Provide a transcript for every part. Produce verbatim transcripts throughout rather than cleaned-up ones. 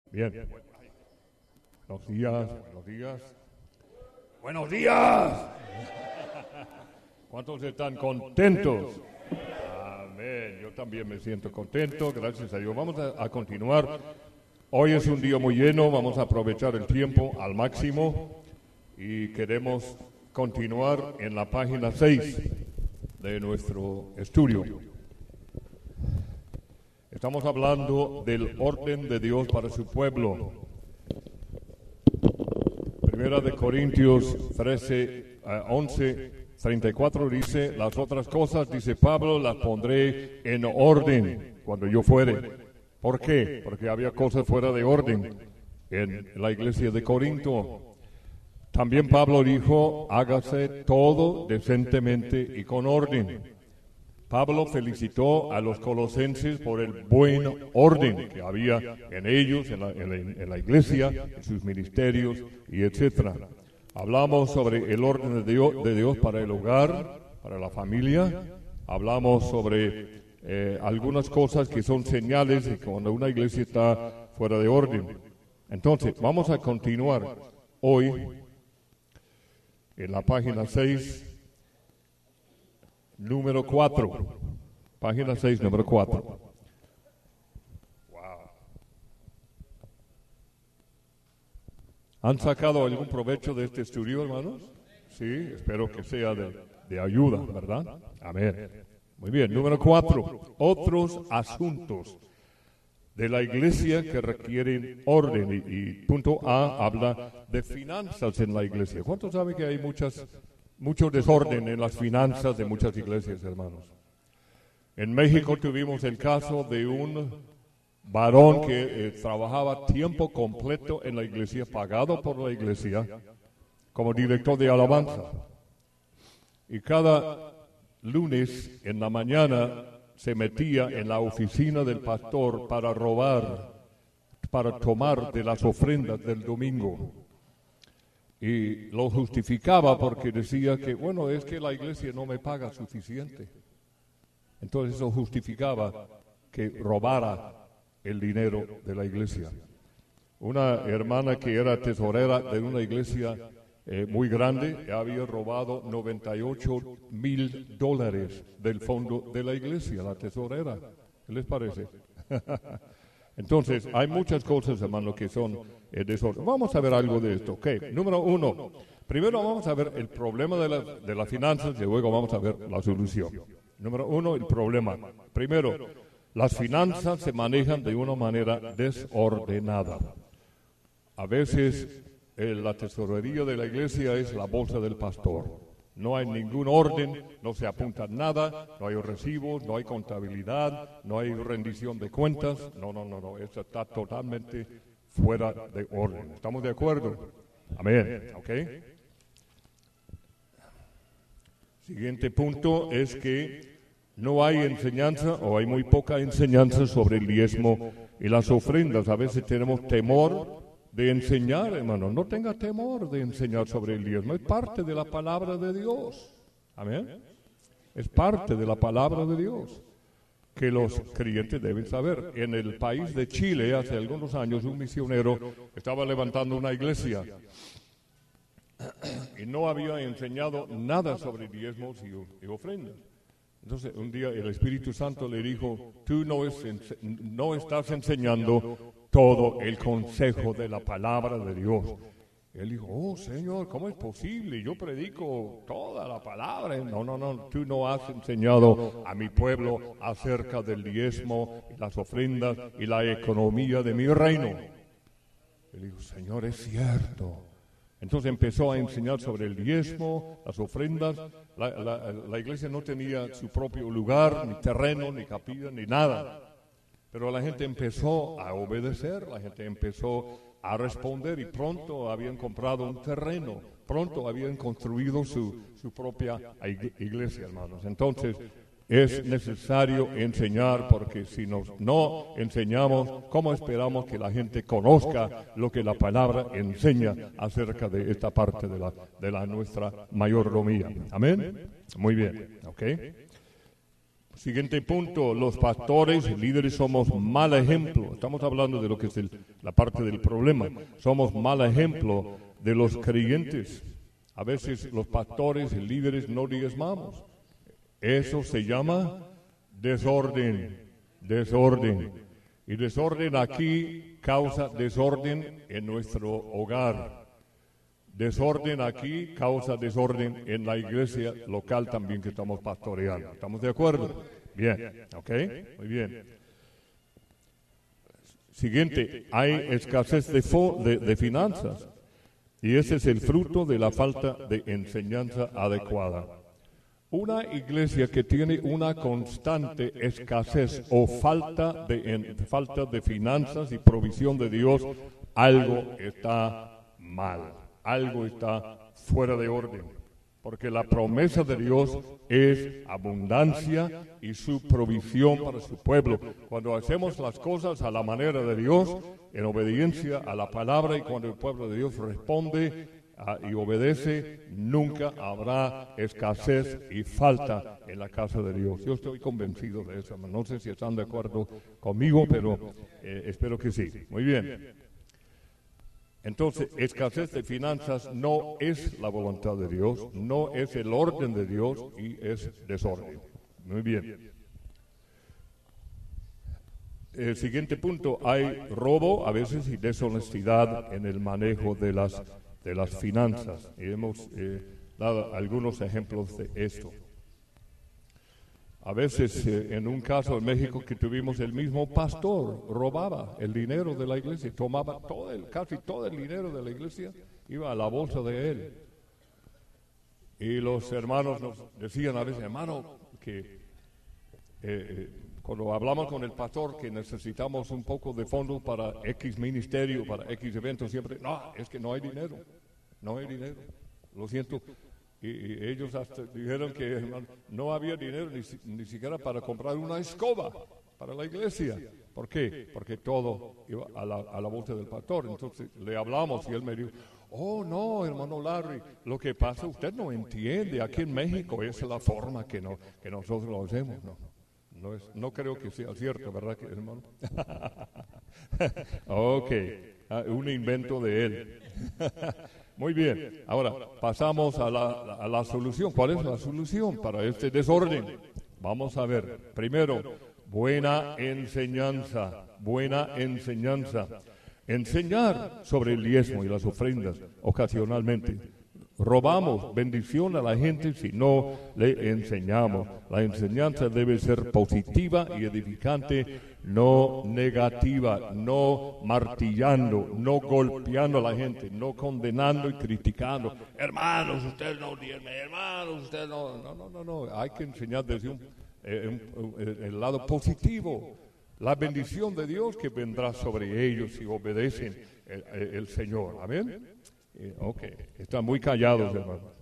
Bien. Buenos días, buenos días. ¡Buenos días! ¿Cuántos están contentos? Amén. Yo también me siento contento, gracias a Dios. Vamos a, a continuar. Hoy es un día muy lleno, vamos a aprovechar el tiempo al máximo y queremos continuar en la página seis de nuestro estudio. Estamos hablando del orden de Dios para su pueblo. Primera de Corintios trece, once, treinta y cuatro dice, las otras cosas, dice Pablo, las pondré en orden cuando yo fuere. ¿Por qué? Porque había cosas fuera de orden en la iglesia de Corinto. También Pablo dijo, hágase todo decentemente y con orden. Pablo felicitó a los colosenses por el buen orden que había en ellos, en la, en la, en la iglesia, en sus ministerios, y etcétera. Hablamos sobre el orden de Dios, de Dios para el hogar, para la familia. Hablamos sobre eh, algunas cosas que son señales de cuando una iglesia está fuera de orden. Entonces, vamos a continuar hoy en la página seis. Número cuatro, página seis, número cuatro. Wow. ¿Han sacado algún provecho de este estudio, hermanos? Sí, espero que sea de, de ayuda, ¿verdad? Amén. Muy bien, número cuatro, otros asuntos de la iglesia que requieren orden. Y, y punto A habla de finanzas en la iglesia. ¿Cuántos saben que hay muchas Mucho desorden en las finanzas de muchas iglesias, hermanos? En México tuvimos el caso de un varón que eh, trabajaba tiempo completo en la iglesia, pagado por la iglesia, como director de alabanza. Y cada lunes en la mañana se metía en la oficina del pastor para robar, para tomar de las ofrendas del domingo. Y lo justificaba porque decía que, bueno, es que la iglesia no me paga suficiente. Entonces eso justificaba que robara el dinero de la iglesia. Una hermana que era tesorera de una iglesia eh, muy grande había robado noventa y ocho mil dólares del fondo de la iglesia, la tesorera. ¿Qué les parece? Entonces, hay muchas cosas, hermano, que son eh, desorden. Vamos a ver algo de esto. Ok, número uno. Primero vamos a ver el problema de, la, de las finanzas y luego vamos a ver la solución. Número uno, el problema. Primero, las finanzas se manejan de una manera desordenada. A veces, eh, la tesorería de la iglesia es la bolsa del pastor. No hay ningún orden, no se apunta nada, no hay recibos, no hay contabilidad, no hay rendición de cuentas. No, no, no, no, eso está totalmente fuera de orden. ¿Estamos de acuerdo? Amén. ¿Ok? Siguiente punto es que no hay enseñanza o hay muy poca enseñanza sobre el diezmo y las ofrendas. A veces tenemos temor de enseñar, hermano. No tenga temor de enseñar sobre el diezmo. Es parte de la palabra de Dios. Amén. Es parte de la palabra de Dios que los creyentes deben saber. En el país de Chile, hace algunos años, un misionero estaba levantando una iglesia y no había enseñado nada sobre diezmos y, y ofrendas. Entonces, un día el Espíritu Santo le dijo, tú no, es, no estás enseñando todo el consejo de la palabra de Dios. Él dijo, oh Señor, ¿cómo es posible? Yo predico toda la palabra. No, no, no, tú no has enseñado a mi pueblo acerca del diezmo, las ofrendas y la economía de mi reino. Él dijo, Señor, es cierto. Entonces empezó a enseñar sobre el diezmo, las ofrendas. La, la, la iglesia no tenía su propio lugar, ni terreno, ni capilla, ni nada. Pero la gente empezó a obedecer, la gente empezó a responder y pronto habían comprado un terreno, pronto habían construido su, su propia iglesia, hermanos. Entonces es necesario enseñar, porque si nos, no enseñamos, ¿cómo esperamos que la gente conozca lo que la palabra enseña acerca de esta parte de la, de la nuestra mayordomía? Amén. Muy bien, ¿ok? Siguiente punto, los pastores y líderes somos mal ejemplo. Estamos hablando de lo que es el, la parte del problema. Somos mal ejemplo de los creyentes. A veces los pastores y líderes no diezmamos. Eso se llama desorden, desorden. Y desorden aquí causa desorden en nuestro hogar. Desorden aquí causa desorden en la iglesia local también que estamos pastoreando. ¿Estamos de acuerdo? Bien, ¿ok? Muy bien. Siguiente, hay escasez de, fo de, de finanzas y ese es el fruto de la falta de enseñanza adecuada. Una iglesia que tiene una constante escasez o falta de, en, falta de finanzas y provisión de Dios, algo está mal. Algo está fuera de orden, porque la promesa de Dios es abundancia y su provisión para su pueblo. Cuando hacemos las cosas a la manera de Dios, en obediencia a la palabra, y cuando el pueblo de Dios responde a, y obedece, nunca habrá escasez y falta en la casa de Dios. Yo estoy convencido de eso. No sé si están de acuerdo conmigo, pero eh, espero que sí. Muy bien. Entonces, escasez de finanzas no es la voluntad de Dios, no es el orden de Dios y es desorden. Muy bien. El siguiente punto, hay robo a veces y deshonestidad en el manejo de las, de las finanzas. Y hemos eh, dado algunos ejemplos de esto. A veces, eh, en un caso en México que tuvimos, el mismo pastor robaba el dinero de la iglesia, tomaba todo el, casi todo el dinero de la iglesia, iba a la bolsa de él. Y los hermanos nos decían a veces, hermano, que eh, eh, cuando hablamos con el pastor que necesitamos un poco de fondos para X ministerio, para X eventos, siempre, no, es que no hay dinero, no hay dinero, lo siento. Y, y ellos hasta dijeron que hermano, no había dinero ni, ni siquiera para comprar una escoba para la iglesia. ¿Por qué? Porque todo iba a la, a la bolsa del pastor. Entonces le hablamos y él me dijo, oh no, hermano Larry, lo que pasa usted no entiende, aquí en México esa es la forma que, no, que nosotros lo hacemos. No, no, es, no creo que sea cierto, ¿verdad, que, hermano? Ok, ah, un invento de él. Muy bien, ahora pasamos a la, a la solución. ¿Cuál es la solución para este desorden? Vamos a ver. Primero, buena enseñanza, buena enseñanza. Enseñar sobre el diezmo y las ofrendas ocasionalmente. Robamos bendición a la gente si no le enseñamos. La enseñanza debe ser positiva y edificante, no negativa, no martillando, no golpeando a la gente, no condenando y criticando. Hermanos, ustedes no diezmen, hermanos, ustedes no. No, no, no, no. Hay que enseñar desde un, eh, un, un, el lado positivo. La bendición de Dios que vendrá sobre ellos si obedecen el, el, el Señor. Amén. Eh, ok, están muy callados, hermanos.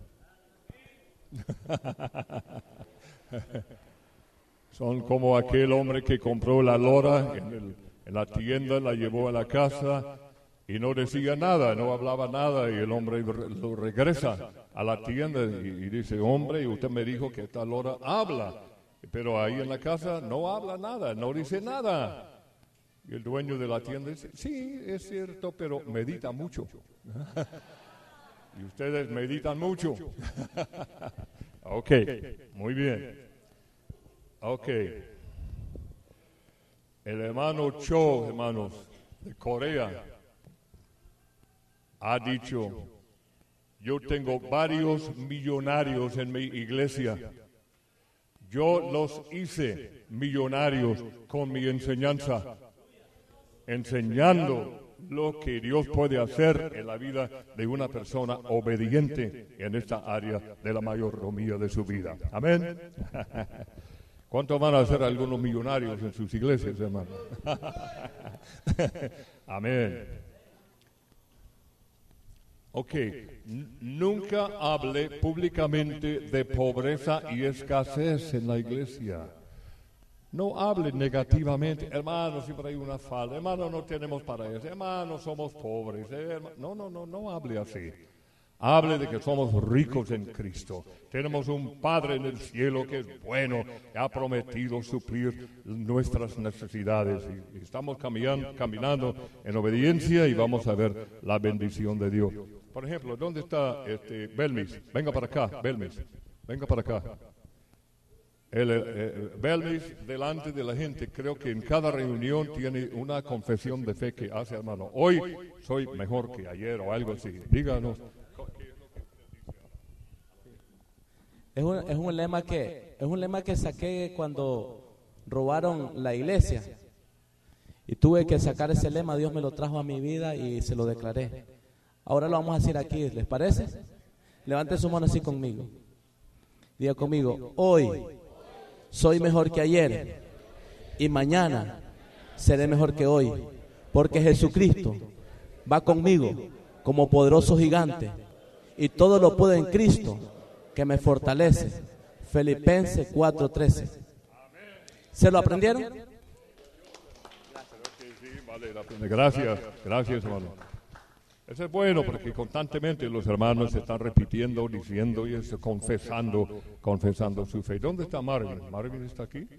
Son como aquel hombre que compró la lora en, el, en la tienda, la llevó a la casa y no decía nada, no hablaba nada, y el hombre lo regresa a la tienda y, y dice, hombre, usted me dijo que esta lora habla, pero ahí en la casa no habla nada, no dice nada. Y el dueño de la tienda dice, sí, es cierto, pero medita mucho. Y ustedes meditan mucho. Ok, muy bien. Ok. El hermano Cho, hermanos, de Corea, ha dicho, yo tengo varios millonarios en mi iglesia. Yo los hice millonarios con mi enseñanza, enseñando lo que Dios puede hacer en la vida de una persona obediente en esta área de la mayordomía de su vida. Amén. ¿Cuántos van a ser algunos millonarios en sus iglesias, hermano? Amén. Ok, N- nunca hable públicamente de pobreza y escasez en la iglesia. No hable negativamente, hermano, siempre hay una falta, hermano, no tenemos para eso, hermano, somos pobres. Hermano. No, no, no, no hable así. Hable de que somos ricos en Cristo. Tenemos un Padre en el cielo que es bueno, que ha prometido suplir nuestras necesidades. Y estamos caminando, caminando en obediencia y vamos a ver la bendición de Dios. Por ejemplo, ¿dónde está este Belmis? Venga para acá, Belmis. Venga para acá. El, el, el Belmis, delante de la gente, creo que en cada reunión tiene una confesión de fe que hace, hermano. Hoy soy mejor que ayer o algo así. Díganos. Es un, es un lema que es un lema que saqué cuando robaron la iglesia y tuve que sacar ese lema. Dios me lo trajo a mi vida y se lo declaré. Ahora lo vamos a decir aquí, ¿les parece? Levante su mano así conmigo. Diga conmigo: hoy soy mejor que ayer y mañana seré mejor que hoy, porque Jesucristo va conmigo como poderoso gigante y todo lo puedo en Cristo que me fortalece. Filipenses cuatro trece. ¿Se lo aprendieron? Gracias, gracias, hermano. Eso es bueno porque constantemente los hermanos están repitiendo, diciendo y eso, confesando, confesando su fe. ¿Dónde está Marvin? ¿Marvin está aquí?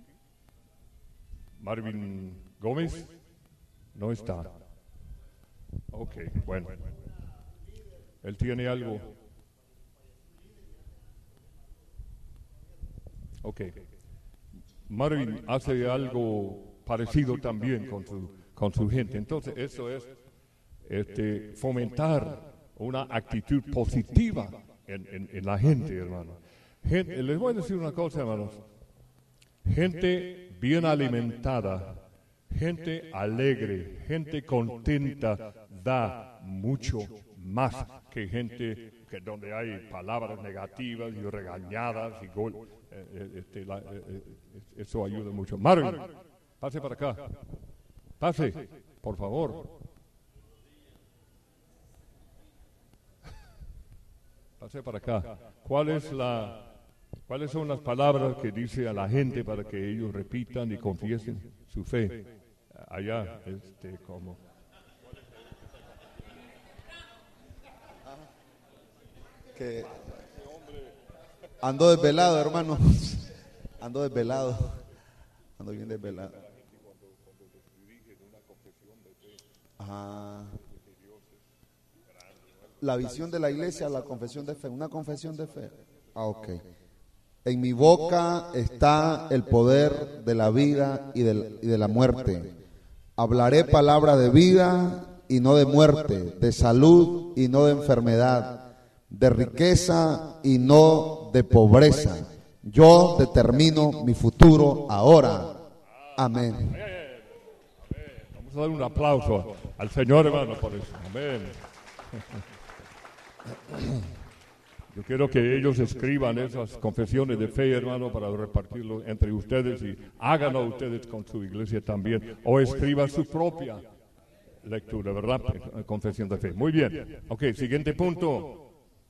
¿Marvin Gómez? No está. Ok, bueno. Él tiene algo. Ok. Marvin hace algo parecido también con su, con su gente. Entonces, eso es este, fomentar una actitud positiva en, en, en la gente, hermano. Gente, les voy a decir una cosa, hermanos. Gente bien alimentada, gente alegre, gente contenta, da mucho más que gente que donde hay palabras negativas y regañadas y gol. Eh, este, la, eh, eso ayuda mucho. Marvin, pase para acá. Pase, por favor. Pase para acá. ¿Cuál es la, ¿Cuáles son las palabras que dice a la gente para que ellos repitan y confiesen su fe? Allá, este, como. Que ando desvelado, hermano. Ando desvelado. Ando bien desvelado. Ajá. La visión de la iglesia, la confesión de fe. Una confesión de fe. Ah, ok. En mi boca está el poder de la vida y de, y de la muerte. Hablaré palabra de vida y no de muerte, de salud y no de enfermedad, de riqueza y no de pobreza. Yo determino mi futuro ahora. Amén. Vamos a dar un aplauso al Señor, hermano, por eso. Amén. Yo quiero que ellos escriban esas confesiones de fe, hermano, para repartirlo entre ustedes y háganlo ustedes con su iglesia también. O escriban su propia lectura, ¿verdad? Confesión de fe. Muy bien. Ok, siguiente punto.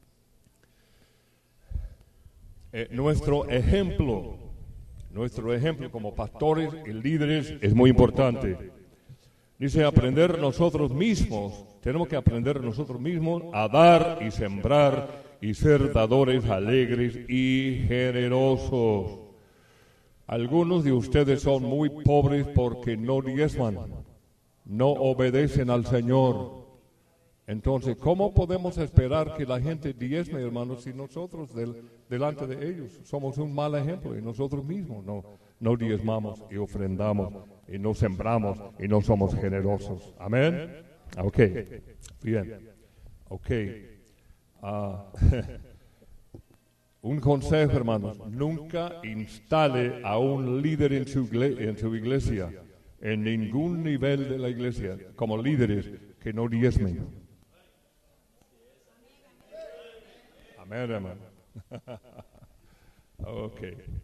Eh, nuestro ejemplo, nuestro ejemplo como pastores y líderes es muy importante. Dice, aprender nosotros mismos, tenemos que aprender nosotros mismos a dar y sembrar y ser dadores alegres y generosos. Algunos de ustedes son muy pobres porque no diezman, no obedecen al Señor. Entonces, ¿cómo podemos esperar que la gente diezme, hermanos, si nosotros del, delante de ellos somos un mal ejemplo y nosotros mismos no, no diezmamos y ofrendamos y no sembramos y no somos generosos? Amén. Ok, bien. Ok. Uh, un consejo, hermanos, nunca instale a un líder en su, en su iglesia, en ningún nivel de la iglesia, como líderes que no diezmen. Amén, hermano. Ok.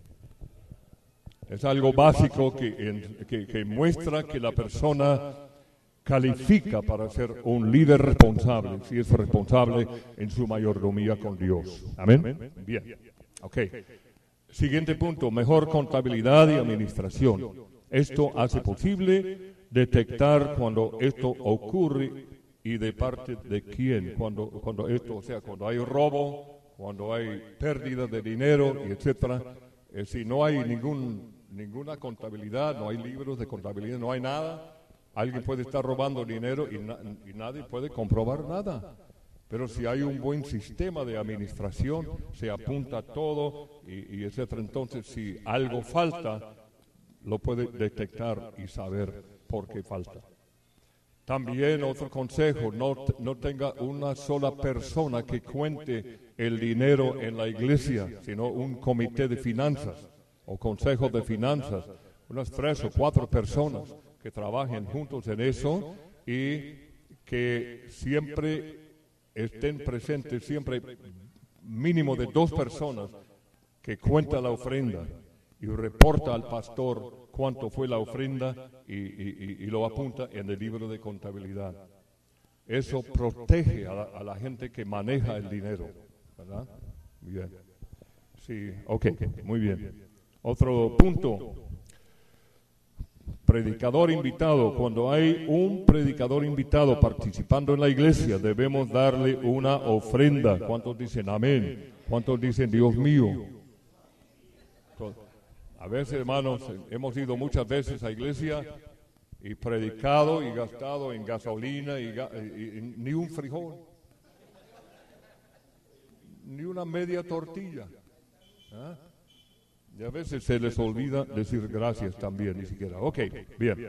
Es algo básico que, en, que, que muestra que la persona califica para ser un líder responsable, si es responsable en su mayordomía con Dios. Amén. Bien. Ok. Siguiente punto, mejor contabilidad y administración. Esto hace posible detectar cuando esto ocurre y de parte de quién, cuando, cuando esto, o sea, cuando hay robo, cuando hay pérdida de dinero, y etcétera. Eh, si no hay ningún, ninguna contabilidad, no hay libros de contabilidad, no hay nada, alguien puede estar robando dinero y, na, y nadie puede comprobar nada. Pero si hay un buen sistema de administración, se apunta todo, y, y etcétera. Entonces, si algo falta, lo puede detectar y saber por qué falta. También otro consejo, no, no tenga una sola persona que cuente el dinero en la iglesia, sino un comité de finanzas o consejo de finanzas, unas tres o cuatro personas que trabajen juntos en eso y que siempre estén presentes, siempre mínimo de dos personas que cuenta la ofrenda y reporta al pastor cuánto fue la ofrenda y, y, y lo apunta en el libro de contabilidad. Eso protege a la, a la gente que maneja el dinero, ¿verdad? Bien. Sí, ok, muy bien. Otro punto. Predicador invitado. Cuando hay un predicador invitado participando en la iglesia, debemos darle una ofrenda. ¿Cuántos dicen amén? ¿Cuántos dicen Dios mío? A veces, hermanos, hemos ido muchas veces a iglesia y predicado y gastado en gasolina y, y, y ni un frijol, ni una media tortilla. ¿Ah? Y a veces se les olvida decir gracias también, ni siquiera. Ok, bien.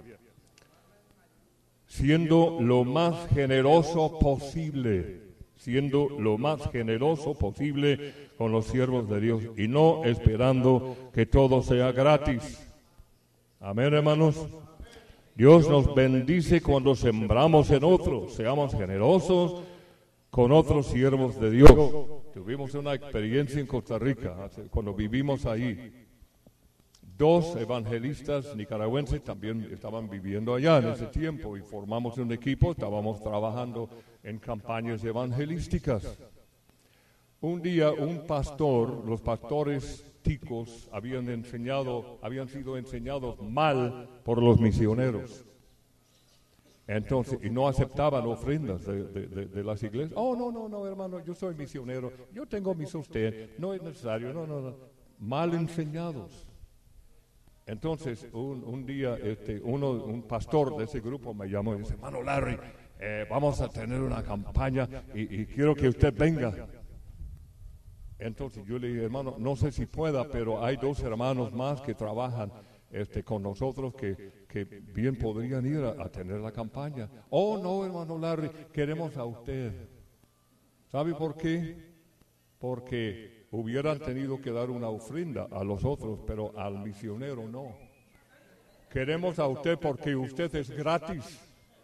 Siendo lo más generoso posible, siendo lo más generoso posible con los siervos de Dios y no esperando que todo sea gratis. Amén, hermanos. Dios nos bendice cuando sembramos en otros, seamos generosos con otros siervos de Dios. Tuvimos una experiencia en Costa Rica, cuando vivimos ahí. Dos evangelistas nicaragüenses también estaban viviendo allá en ese tiempo y formamos un equipo, estábamos trabajando en campañas evangelísticas. Un día un pastor, los pastores ticos habían enseñado, habían sido enseñados mal por los misioneros. Entonces, y no aceptaban ofrendas de, de, de, de las iglesias. Oh, no, no, no, hermano, yo soy misionero, yo tengo mi sostén, no es necesario, no, no, no. Mal enseñados. Entonces, un, un día, este, uno, un pastor de ese grupo me llamó y dice, hermano Larry, eh, vamos a tener una campaña y, y quiero que usted venga. Entonces yo le dije, hermano, no sé si pueda, pero hay dos hermanos más que trabajan este, con nosotros que, que bien podrían ir a, a tener la campaña. Oh, no, hermano Larry, queremos a usted. ¿Sabe por qué? Porque hubieran tenido que dar una ofrenda a los otros, pero al misionero no. Queremos a usted porque usted es gratis.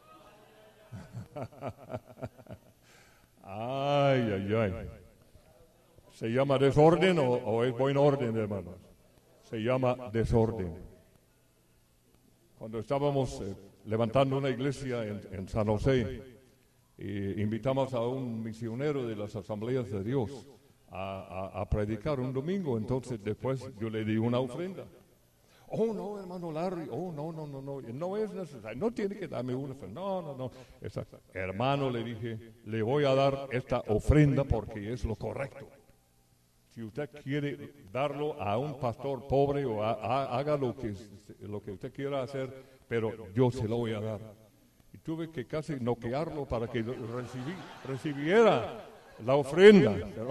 Ay, ay, ay. ¿Se llama desorden o, o es buen orden, hermanos? Se llama desorden. Cuando estábamos eh, levantando una iglesia en, en San José, eh, invitamos a un misionero de las Asambleas de Dios a, a, a predicar un domingo, entonces después yo le di una ofrenda. Oh, no, hermano Larry, oh, no, no, no, no, no es necesario, no tiene que darme una ofrenda, no, no, no. Exacto. Hermano, le dije, le voy a dar esta ofrenda porque es lo correcto. Si usted quiere darlo a un pastor pobre o a, a, haga lo que, lo que usted quiera hacer, pero yo se lo voy a dar. Y tuve que casi noquearlo para que recibí, recibiera la ofrenda. Pero,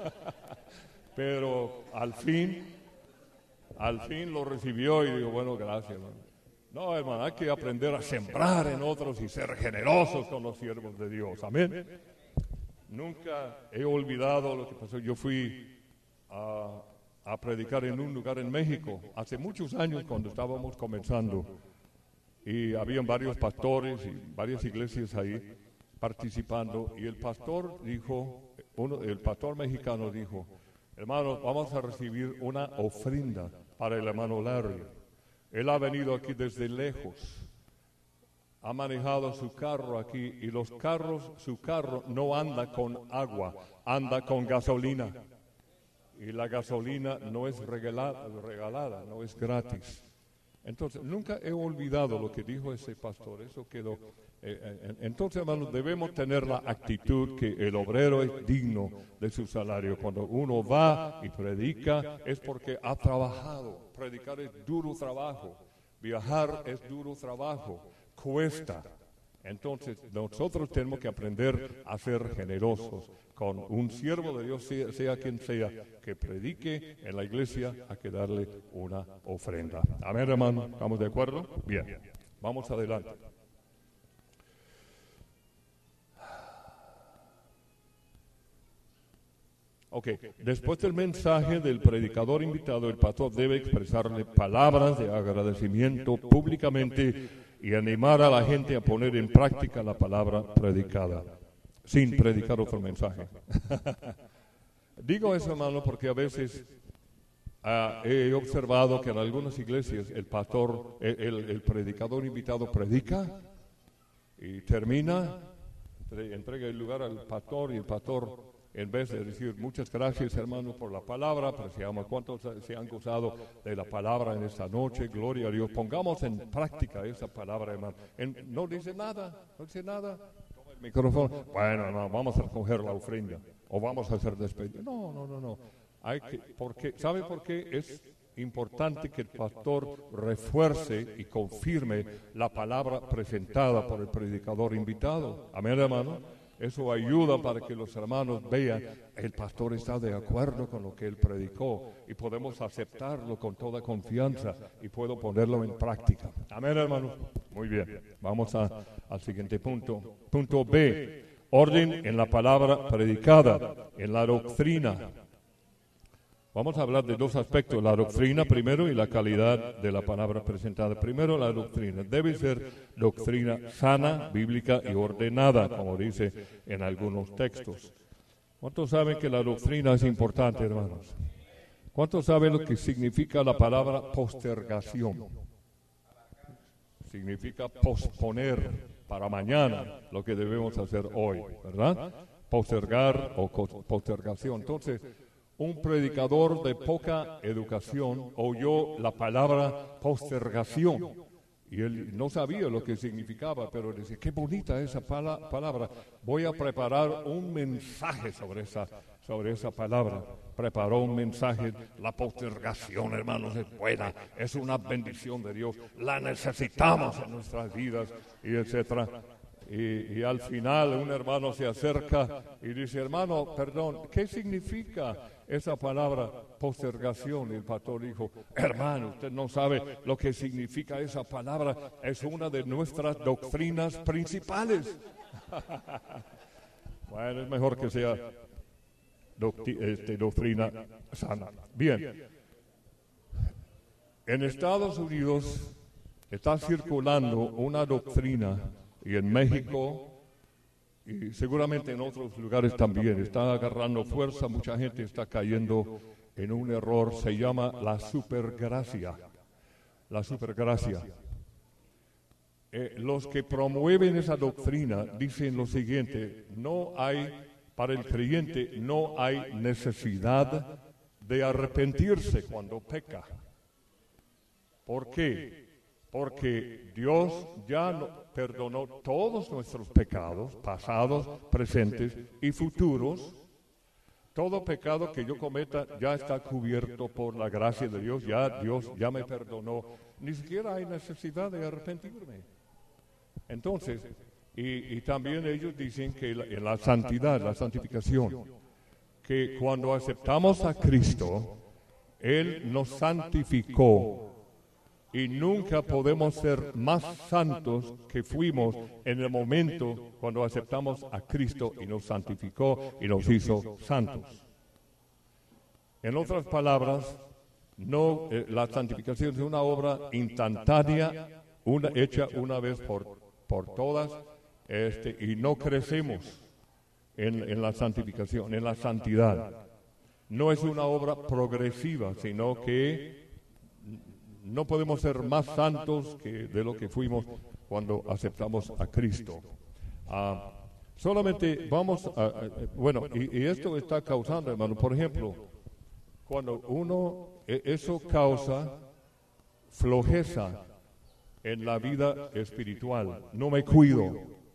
pero al fin, al fin lo recibió y digo, bueno, gracias, hermano. No, hermano, hay que aprender a sembrar en otros y ser generosos con los siervos de Dios. Amén. Nunca he olvidado lo que pasó. Yo fui A, a predicar en un lugar en México hace muchos años cuando estábamos comenzando y habían varios pastores y varias iglesias ahí participando y el pastor dijo, uno, el pastor mexicano dijo, hermanos, vamos a recibir una ofrenda para el hermano Larry. Él ha venido aquí desde lejos, ha manejado su carro aquí y los carros, su carro no anda con agua, anda con gasolina. Y la gasolina no es regalada, regalada, no es gratis. Entonces, nunca he olvidado lo que dijo ese pastor, eso quedó. eh, entonces, hermanos, debemos tener la actitud que el obrero es digno de su salario. Cuando uno va y predica es porque ha trabajado. Predicar es duro trabajo. Viajar es duro trabajo. Cuesta. Entonces, nosotros tenemos que aprender a ser generosos con un siervo de Dios, sea, sea quien sea, que predique en la iglesia, hay que darle una ofrenda. Amén, hermano. ¿Estamos de acuerdo? Bien. Vamos adelante. Ok, después del mensaje del predicador invitado, el pastor debe expresarle palabras de agradecimiento públicamente y animar a la gente a poner en práctica la palabra predicada, sin predicar otro mensaje. Digo eso, hermano, porque a veces uh, he observado que en algunas iglesias el pastor, el, el, el predicador invitado predica y termina, entrega el lugar al pastor y el pastor, en vez de decir muchas gracias, hermano, por la palabra, apreciamos cuántos se han gozado de la palabra en esta noche, gloria a Dios. Pongamos en práctica esa palabra, hermano. En, no dice nada, no dice nada. Toma el micrófono. Bueno, no, vamos a recoger la ofrenda o vamos a hacer despedida. No, no, no, no. Hay que, porque, ¿sabe por qué es importante que el pastor refuerce y confirme la palabra presentada por el predicador invitado? Amén, hermano. Eso ayuda para que los hermanos vean, el pastor está de acuerdo con lo que él predicó y podemos aceptarlo con toda confianza y puedo ponerlo en práctica. Amén, hermanos. Muy bien. Vamos a, al siguiente punto. Punto B. Orden en la palabra predicada, en la doctrina. Vamos a hablar de dos aspectos, la doctrina primero y la calidad de la palabra presentada. Primero, la doctrina. Debe ser doctrina sana, bíblica y ordenada, como dice en algunos textos. ¿Cuántos saben que la doctrina es importante, hermanos? ¿Cuántos saben lo que significa la palabra postergación? Significa posponer para mañana lo que debemos hacer hoy, ¿verdad? Postergar o postergación. Entonces, un predicador de poca educación oyó la palabra postergación y él no sabía lo que significaba, pero decía, qué bonita esa pala- palabra, voy a preparar un mensaje sobre esa, sobre esa palabra. Preparó un mensaje, la postergación, hermanos, es buena, es una bendición de Dios, la necesitamos en nuestras vidas, y etcétera. Y, y al final un hermano se acerca y dice, hermano, perdón, ¿qué significa esa palabra postergación? Y el pastor dijo, hermano, usted no sabe lo que significa esa palabra, es una de nuestras doctrinas principales. Bueno, es mejor que sea docti- este, doctrina sana. Bien, en Estados Unidos está circulando una doctrina, y en México, y seguramente en otros lugares también, está agarrando fuerza, mucha gente está cayendo en un error, se llama la supergracia. La supergracia. Eh, los que promueven esa doctrina dicen lo siguiente, no hay, para el creyente, no hay necesidad de arrepentirse cuando peca. ¿Por qué? Porque Dios ya no, perdonó todos nuestros pecados, pasados, presentes y futuros. Todo pecado que yo cometa ya está cubierto por la gracia de Dios, ya Dios ya me perdonó. Ni siquiera hay necesidad de arrepentirme. Entonces, y, y también ellos dicen que la, en la santidad, la santificación, que cuando aceptamos a Cristo, Él nos santificó. Y nunca podemos ser más santos que fuimos en el momento cuando aceptamos a Cristo y nos santificó y nos hizo santos. En otras palabras, no, eh, la santificación es una obra instantánea, una, hecha una vez por, por todas, este, y no crecemos en, en la santificación, en la santidad. No es una obra progresiva, sino que no podemos ser más santos que de lo que fuimos cuando aceptamos a Cristo. Ah, solamente vamos a, a bueno, y, y esto está causando, hermano, por ejemplo, cuando uno, eso causa flojeza en la vida espiritual. No me cuido,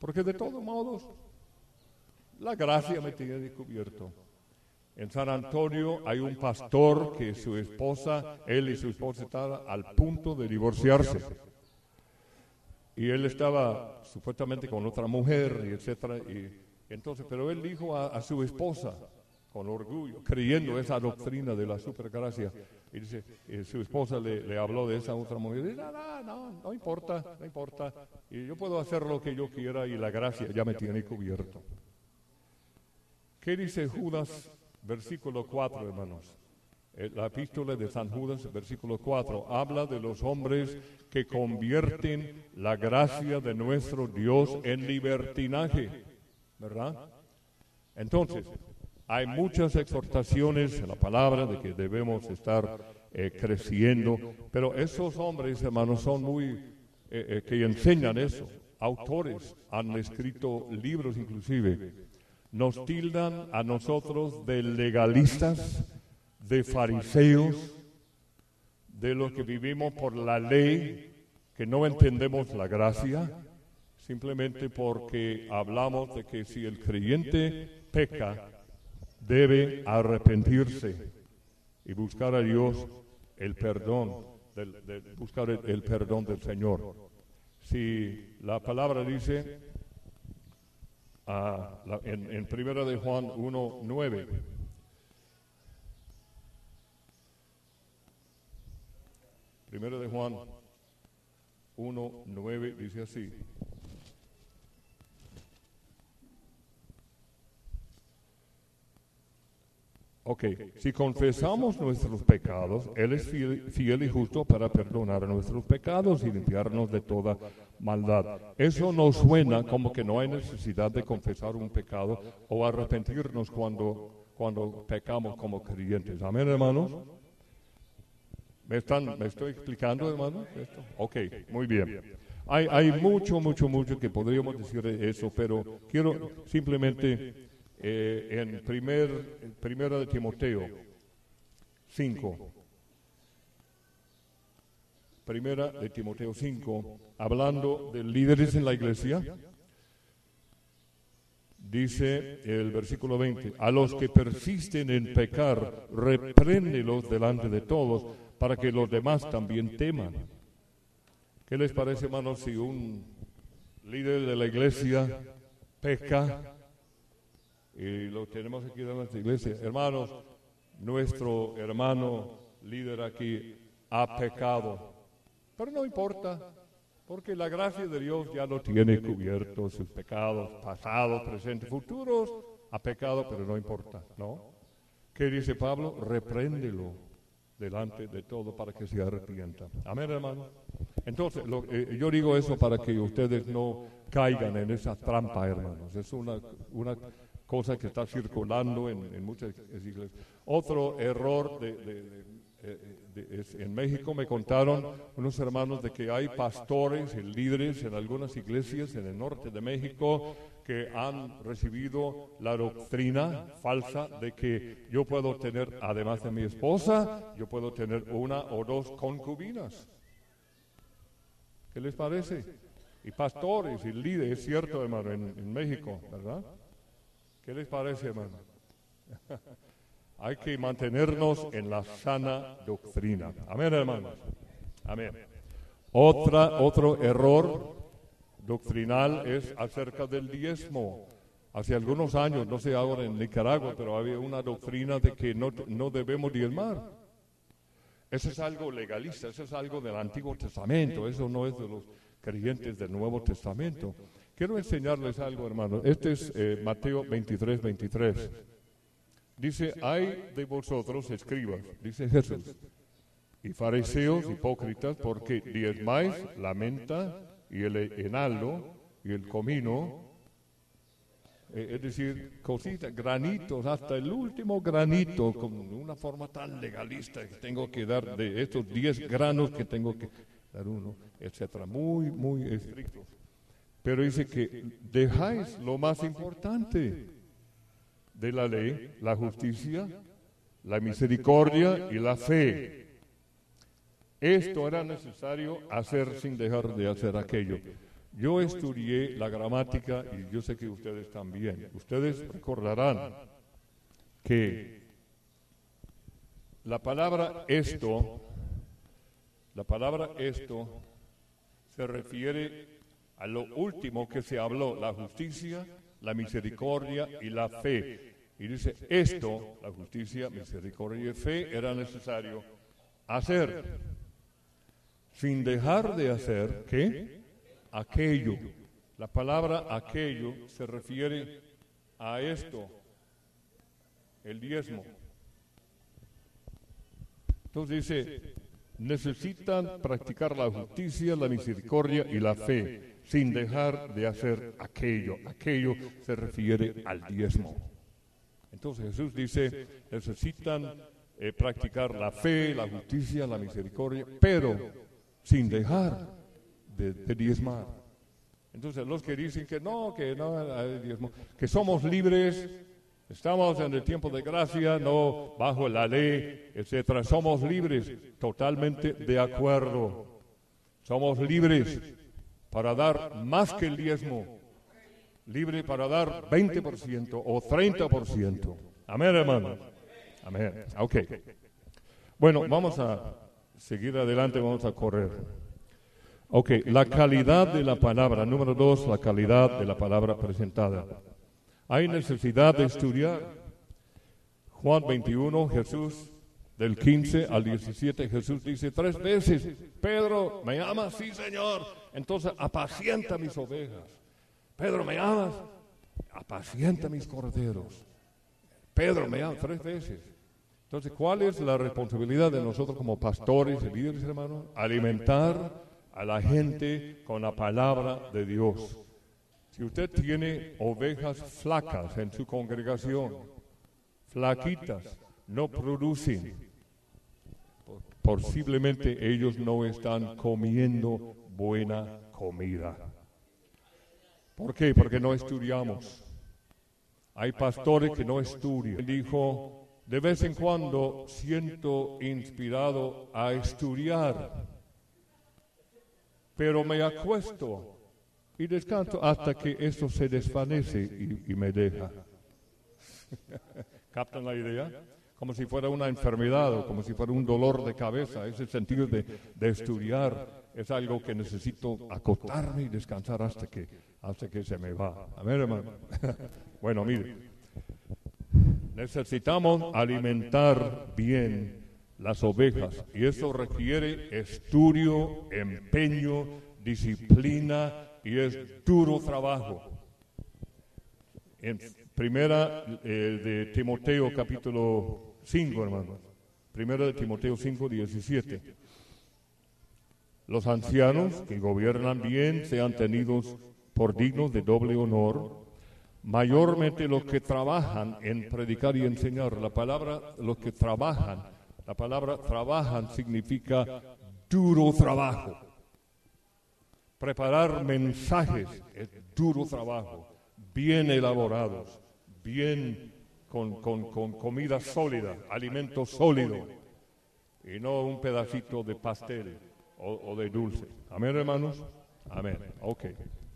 Porque de todos modos, la gracia me tiene cubierto. En San Antonio hay un pastor que su esposa, él y su esposa estaban al punto de divorciarse. Y él estaba supuestamente con otra mujer, y etcétera. Y entonces, pero él dijo a, a su esposa, con orgullo, creyendo esa doctrina de la supergracia, y dice, y su esposa le, le habló de esa otra mujer, y dice, no, no, no, no importa, no importa, y yo puedo hacer lo que yo quiera y la gracia ya me tiene cubierto. ¿Qué dice Judas, versículo cuatro, hermanos? La epístola de San Judas, versículo cuatro, habla de los hombres que convierten la gracia de nuestro Dios en libertinaje, ¿verdad? Entonces, hay muchas exhortaciones en la palabra de que debemos estar eh, creciendo, pero esos hombres, hermanos, son muy, eh, eh, que enseñan eso. Autores han escrito libros inclusive. Nos tildan a nosotros de legalistas, de fariseos, de los que vivimos por la ley, que no entendemos la gracia, simplemente porque hablamos de que si el creyente peca, debe arrepentirse y buscar a Dios el perdón, del, de, buscar el, el perdón del Señor. Si la palabra dice uh, la, en, en primera de Juan uno nueve, primera de Juan uno nueve dice así: Ok, si confesamos nuestros pecados, Él es fiel, fiel y justo para perdonar nuestros pecados y limpiarnos de toda maldad. Eso nos suena como que no hay necesidad de confesar un pecado o arrepentirnos cuando, cuando pecamos como creyentes. Amén, hermanos. ¿Me, están, ¿Me estoy explicando, hermanos? ¿Esto? Ok, muy bien. Hay, hay mucho, mucho, mucho que podríamos decir de eso, pero quiero simplemente... Eh, en primer, en primera de Timoteo cinco, primera de Timoteo cinco, hablando de líderes en la iglesia, dice el versículo veinte, a los que persisten en pecar, repréndelos delante de todos, para que los demás también teman. ¿Qué les parece, hermanos, si un líder de la iglesia peca? Y lo tenemos aquí en nuestra iglesia. Hermanos, nuestro hermano líder aquí ha pecado. Pero no importa, porque la gracia de Dios ya lo tiene cubierto, sus pecados pasados, presentes, futuros. Ha pecado, pero no importa, ¿no? ¿Qué dice Pablo? Repréndelo delante de todo para que se arrepienta. Amén, hermano. Entonces, lo, eh, yo digo eso para que ustedes no caigan en esa trampa, hermanos. Es una... una cosa que está circulando en, en muchas iglesias. Otro error de, de, de, de, de, es, en México me contaron unos hermanos de que hay pastores y líderes en algunas iglesias en el norte de México que han recibido la doctrina falsa de que yo puedo tener, además de mi esposa, yo puedo tener una o dos concubinas. ¿Qué les parece? Y pastores y líderes, es cierto, hermano, en, en México, ¿verdad? ¿Qué les parece, hermano? Hay que mantenernos en la sana doctrina. Amén, hermanos. Amén. Otra, otro error doctrinal es acerca del diezmo. Hace algunos años, no sé ahora en Nicaragua, pero había una doctrina de que no, no debemos diezmar. Eso es algo legalista, eso es algo del Antiguo Testamento, eso no es de los creyentes del Nuevo Testamento. Quiero enseñarles algo, hermanos. Este es eh, Mateo veintitrés, veintitrés. Dice, hay de vosotros, escribas, dice Jesús, y fariseos hipócritas, porque diezmáis la menta y el enaldo y el comino, eh, es decir, cositas, granitos, hasta el último granito, con una forma tan legalista que tengo que dar de estos diez granos que tengo que dar uno, etcétera. Muy, muy estrictos. Pero dice que dejáis lo más importante de la ley, la justicia, la misericordia y la fe. Esto era necesario hacer sin dejar de hacer aquello. Yo estudié la gramática y yo sé que ustedes también. Ustedes recordarán que la palabra esto, la palabra esto se refiere a lo último que se habló, la justicia, la misericordia y la fe. Y dice, esto, la justicia, misericordia y fe, era necesario hacer, sin dejar de hacer, ¿qué? Aquello. La palabra aquello se refiere a esto, el diezmo. Entonces dice, necesitan practicar la justicia, la misericordia y la fe, sin dejar de hacer aquello. Aquello se refiere al diezmo. Entonces Jesús dice, necesitan eh, practicar la fe, la justicia, la misericordia, pero sin dejar de, de diezmar. Entonces los que dicen que no, que no hay diezmo, que somos libres, estamos en el tiempo de gracia, no bajo la ley, etcétera. Somos libres, totalmente de acuerdo. Somos libres para dar más que el diezmo. Libre para dar veinte por ciento o treinta por ciento. Amén, hermano. Amén. Ok. Bueno, vamos a seguir adelante, vamos a correr. Ok, la calidad de la palabra. Número dos, la calidad de la palabra presentada. Hay necesidad de estudiar. Juan veintiuno, Jesús, del quince al diecisiete, Jesús dice tres veces, Pedro, ¿me amas? Sí, Señor. Entonces, apacienta mis ovejas. Pedro, ¿me amas? Apacienta mis corderos. Pedro, ¿me amas? Tres veces. Entonces, ¿cuál es la responsabilidad de nosotros como pastores y líderes, hermanos? Alimentar a la gente con la palabra de Dios. Si usted tiene ovejas flacas en su congregación, flaquitas, no producen, posiblemente ellos no están comiendo buena comida. ¿Por qué? Porque no estudiamos. Hay pastores que no estudian. Dijo, de vez en cuando siento inspirado a estudiar, pero me acuesto y descanso hasta que eso se desvanece y, y me deja. ¿Captan la idea? Como si fuera una enfermedad o como si fuera un dolor de cabeza. Ese sentido de, de estudiar es algo que necesito acostarme y descansar hasta que, hasta que se me va. A ver, hermano. Bueno, mire. Necesitamos alimentar bien las ovejas y eso requiere estudio, empeño, disciplina y es duro trabajo. En primera eh, de Timoteo capítulo cinco, hermanos. Primera de Timoteo cinco, diecisiete. Los ancianos que gobiernan bien sean tenidos por dignos de doble honor, mayormente los que trabajan en predicar y enseñar. La palabra, los que trabajan, la palabra trabajan significa duro trabajo. Preparar mensajes es duro trabajo, bien elaborados, bien con, con, con comida sólida, alimento sólido, y no un pedacito de pastel o, o de dulce. Amén, hermanos. Amén. Ok.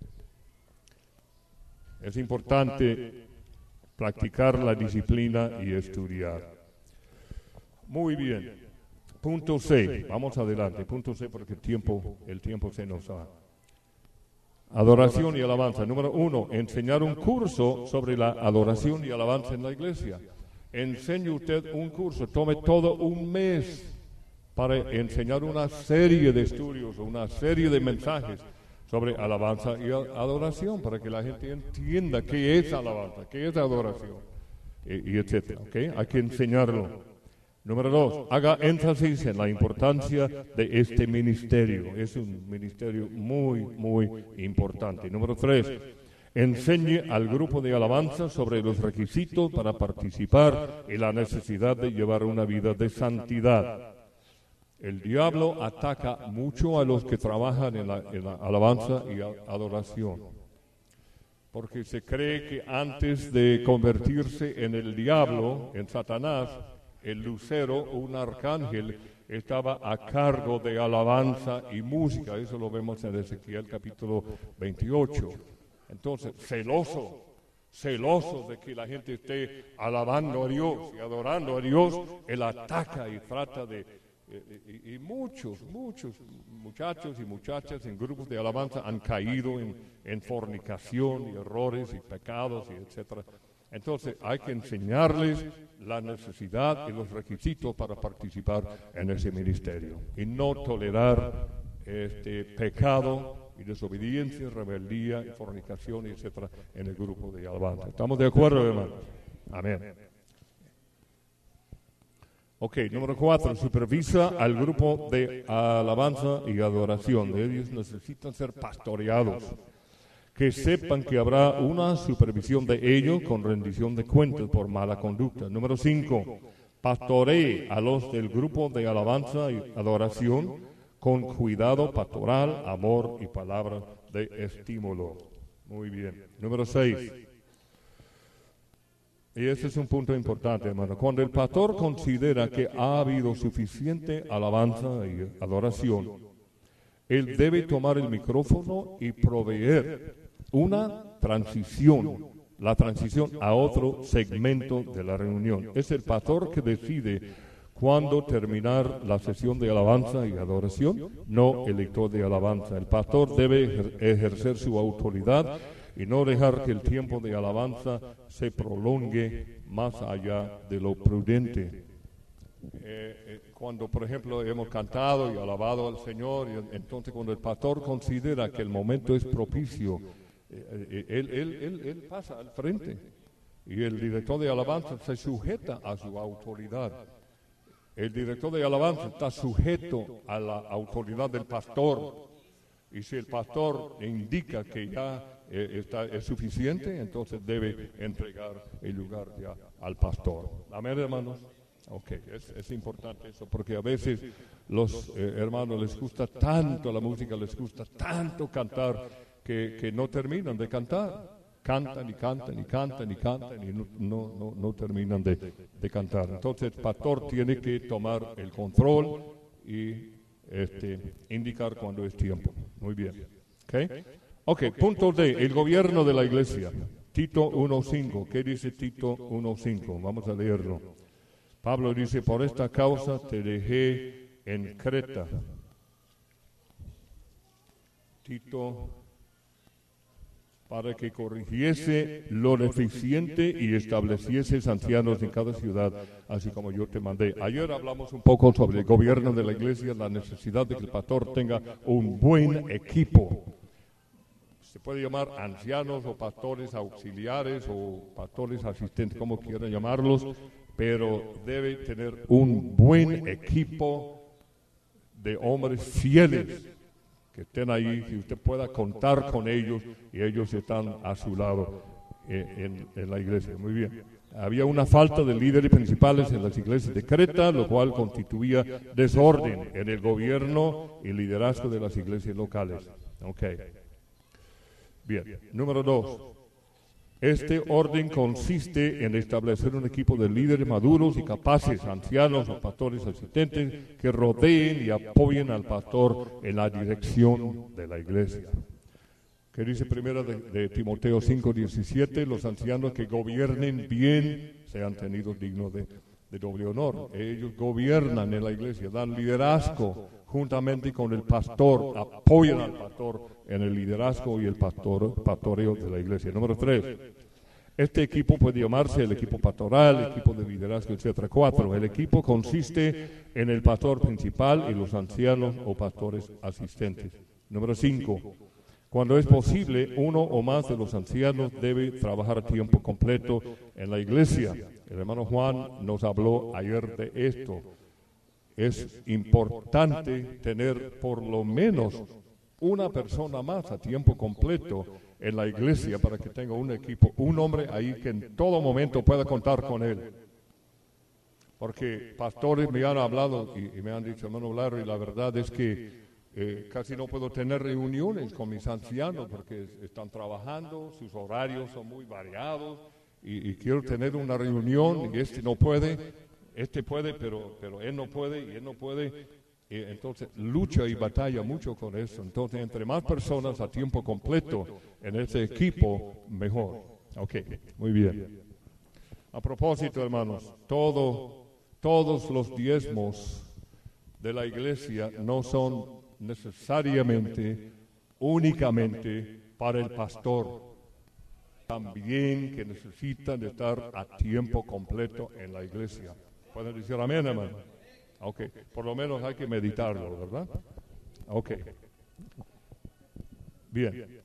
Es importante practicar la disciplina y estudiar. Muy bien. Punto C. Vamos adelante. Punto C porque el tiempo, el tiempo se nos va. Adoración y alabanza. Número uno, enseñar un curso sobre la adoración y alabanza en la iglesia. Enseñe usted un curso, tome todo un mes para enseñar una serie de estudios o una serie de mensajes sobre alabanza y adoración, para que la gente entienda qué es alabanza, qué es adoración, y, y etcétera. ¿Okay? Hay que enseñarlo. Número dos, haga énfasis en la importancia de este ministerio. Es un ministerio muy, muy importante. Número tres, enseñe al grupo de alabanza sobre los requisitos para participar y la necesidad de llevar una vida de santidad. El diablo ataca mucho a los que trabajan en la, en la alabanza y adoración, porque se cree que antes de convertirse en el diablo, en Satanás, el lucero, un arcángel, estaba a cargo de alabanza y música. Eso lo vemos en Ezequiel capítulo veintiocho. Entonces, celoso, celoso de que la gente esté alabando a Dios y adorando a Dios, él ataca y trata de... Y, y muchos, muchos muchachos y muchachas en grupos de alabanza han caído en, en fornicación y errores y pecados y etcétera. Entonces hay que enseñarles la necesidad y los requisitos para participar en ese ministerio y no tolerar este pecado y desobediencia, rebeldía y fornicación, etcétera, en el grupo de alabanza. ¿Estamos de acuerdo, hermanos? Amén. Ok, número cuatro, supervisa al grupo de alabanza y adoración. Ellos necesitan ser pastoreados. Que sepan que habrá una supervisión de ellos con rendición de cuentas por mala conducta. Número cinco, pastoree a los del grupo de alabanza y adoración con cuidado pastoral, amor y palabra de estímulo. Muy bien. Número seis. Y ese es un punto importante, hermano. Cuando el pastor considera que ha habido suficiente alabanza y adoración, él debe tomar el micrófono y proveer una transición, la transición a otro segmento de la reunión. Es el pastor que decide cuándo terminar la sesión de alabanza y adoración, no el lector de alabanza. El pastor debe ejercer su autoridad y no dejar que el tiempo de alabanza se prolongue más allá de lo prudente. Eh, eh, cuando, por ejemplo, hemos cantado y alabado al Señor, y entonces cuando el pastor considera que el momento es propicio, eh, eh, él, él, él, él pasa al frente y el director de alabanza se sujeta a su autoridad. El director de alabanza está sujeto a la autoridad del pastor. Y si el pastor indica que ya eh, está, es suficiente, entonces debe entregar el lugar ya al pastor. Amén, hermanos. Ok, es, es importante eso, porque a veces los eh, hermanos les gusta tanto la música, les gusta tanto cantar, que, que no terminan de cantar. Cantan y cantan y cantan y cantan y no, no, no, no terminan de, de cantar. Entonces el pastor tiene que tomar el control y este, indicar cuándo es tiempo. Muy bien. Okay. Ok, punto D, el gobierno de la iglesia. Tito uno cinco. ¿Qué dice Tito uno cinco? Vamos a leerlo. Pablo dice, por esta causa te dejé en Creta. Tito, para que corrigiese lo deficiente y estableciese ancianos en cada ciudad, así como yo te mandé. Ayer hablamos un poco sobre el gobierno de la iglesia, la necesidad de que el pastor tenga un buen equipo. Se puede llamar ancianos o pastores auxiliares o pastores asistentes, como quieran llamarlos, pero debe tener un buen equipo de hombres fieles que estén ahí, que usted pueda contar con ellos y ellos están a su lado eh, en, en la iglesia. Muy bien. Había una falta de líderes principales en las iglesias de Creta, lo cual constituía desorden en el gobierno y liderazgo de las iglesias locales. Ok. Bien. Número dos. Este orden consiste en establecer un equipo de líderes maduros y capaces, ancianos o pastores asistentes, que rodeen y apoyen al pastor en la dirección de la iglesia. ¿Qué dice primera de, de Timoteo cinco diecisiete? Los ancianos que gobiernen bien sean tenidos dignos de, de doble honor. Ellos gobiernan en la iglesia, dan liderazgo juntamente con el pastor, apoyan al pastor en el liderazgo y el pastor, pastoreo de la iglesia. Número tres, este equipo puede llamarse el equipo pastoral, el equipo de liderazgo, etcétera. Cuatro, el equipo consiste en el pastor principal y los ancianos o pastores asistentes. Número cinco, cuando es posible, uno o más de los ancianos debe trabajar a tiempo completo en la iglesia. El hermano Juan nos habló ayer de esto. Es importante tener por lo menos una persona más a tiempo completo en la iglesia para que tenga un equipo, un hombre ahí que en todo momento pueda contar con él. Porque pastores me han hablado y, y me han dicho, hermano Larry, la verdad es que eh, casi no puedo tener reuniones con mis ancianos porque están trabajando, sus horarios son muy variados y, y quiero tener una reunión y este no puede. este puede, pero, pero él no puede y él no puede. Y entonces lucha y batalla mucho con eso. Entonces, entre más personas a tiempo completo en ese equipo, mejor. Ok, muy bien. A propósito, hermanos, todo, todos los diezmos de la iglesia no son necesariamente, únicamente para el pastor. También que necesitan estar a tiempo completo en la iglesia. ¿Pueden decir amén, hermano? Ok, por lo menos hay que meditarlo, ¿verdad? Ok. Bien.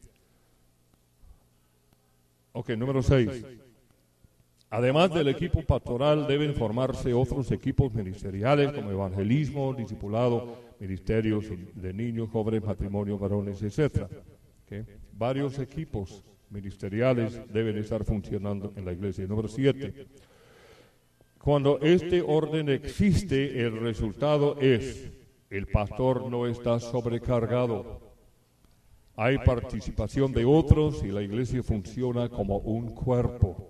Ok, número seis. Además del equipo pastoral, deben formarse otros equipos ministeriales como evangelismo, discipulado, ministerios de niños, jóvenes, matrimonio, varones, etcétera. Okay. Varios equipos ministeriales deben estar funcionando en la iglesia. Número siete. Cuando este orden existe, el resultado es, el pastor no está sobrecargado. Hay participación de otros y la iglesia funciona como un cuerpo.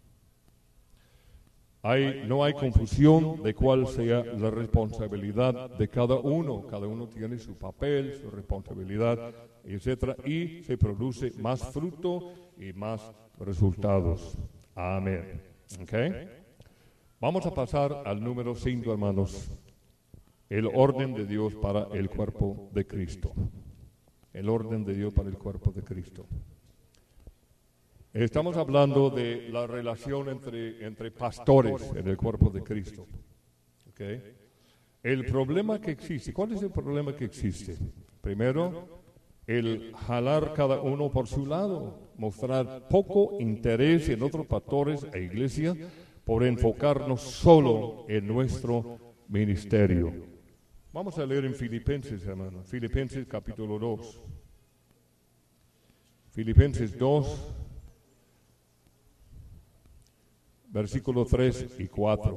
Hay, no hay confusión de cuál sea la responsabilidad de cada uno. Cada uno tiene su papel, su responsabilidad, etcétera, y se produce más fruto y más resultados. Amén. ¿Okay? Vamos a pasar al número cinco, hermanos. El orden de Dios para el cuerpo de Cristo. El orden de Dios para el cuerpo de Cristo. Estamos hablando de la relación entre, entre pastores en el cuerpo de Cristo. ¿Okay? El problema que existe, ¿cuál es el problema que existe? Primero, el jalar cada uno por su lado, mostrar poco interés en otros pastores e iglesias por enfocarnos solo en nuestro ministerio. Vamos a leer en Filipenses, hermano. Filipenses capítulo dos. Filipenses dos, versículos tres y cuatro.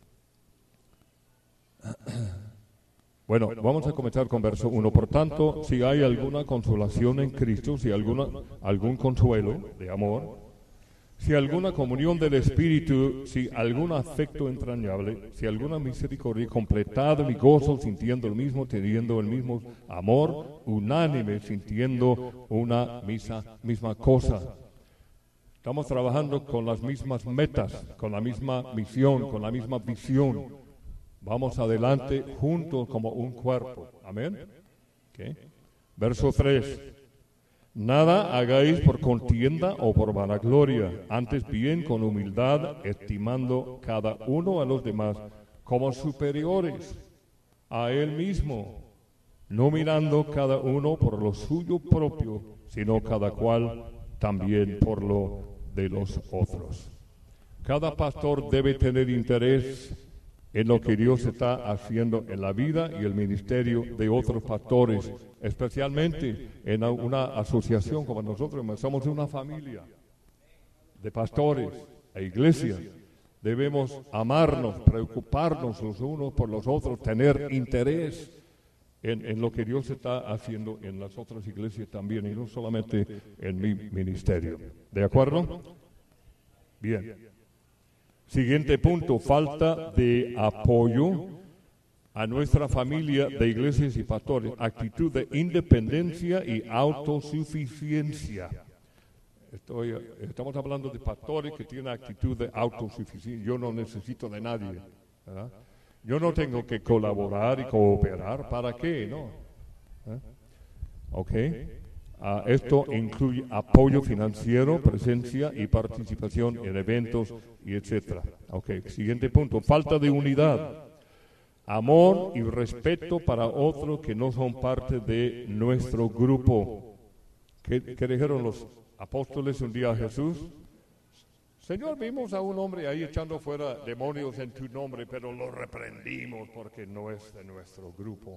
Bueno, vamos a comenzar con verso uno. Por tanto, si hay alguna consolación en Cristo, si alguna, algún consuelo de amor, si alguna comunión del Espíritu, si algún afecto entrañable, si alguna misericordia, completad mi gozo sintiendo el mismo, teniendo el mismo amor, unánime, sintiendo una misa, misma cosa. Estamos trabajando con las mismas metas, con la misma misión, con la misma visión. Vamos adelante juntos como un cuerpo. Amén. Okay. Verso tres. Nada hagáis por contienda o por vanagloria, antes bien con humildad, estimando cada uno a los demás como superiores a él mismo, no mirando cada uno por lo suyo propio, sino cada cual también por lo de los otros. Cada pastor debe tener interés en lo que Dios está haciendo en la vida y el ministerio de otros pastores, especialmente en una asociación como nosotros. Somos una familia de pastores e iglesias. Debemos amarnos, preocuparnos los unos por los otros, tener interés en, en lo que Dios está haciendo en las otras iglesias también, y no solamente en mi ministerio. ¿De acuerdo? Bien. Siguiente punto, falta de apoyo a nuestra familia de iglesias y pastores, actitud de independencia y autosuficiencia. Estoy, estamos hablando de pastores que tienen actitud de autosuficiencia. Yo no necesito de nadie, ¿verdad? Yo no tengo que colaborar y cooperar. ¿Para qué? No. ¿Eh? ¿Ok? Uh, esto incluye apoyo financiero, presencia y participación en eventos y etcétera. Okay. Siguiente punto, falta de unidad, amor y respeto para otros que no son parte de nuestro grupo. ¿Qué, qué dijeron los apóstoles un día a Jesús? Señor, vimos a un hombre ahí echando fuera demonios en tu nombre, pero lo reprendimos porque no es de nuestro grupo.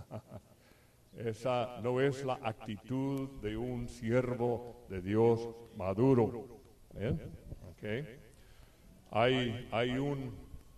Esa no es la actitud de un siervo de Dios maduro. ¿Eh? Okay. Hay, hay un...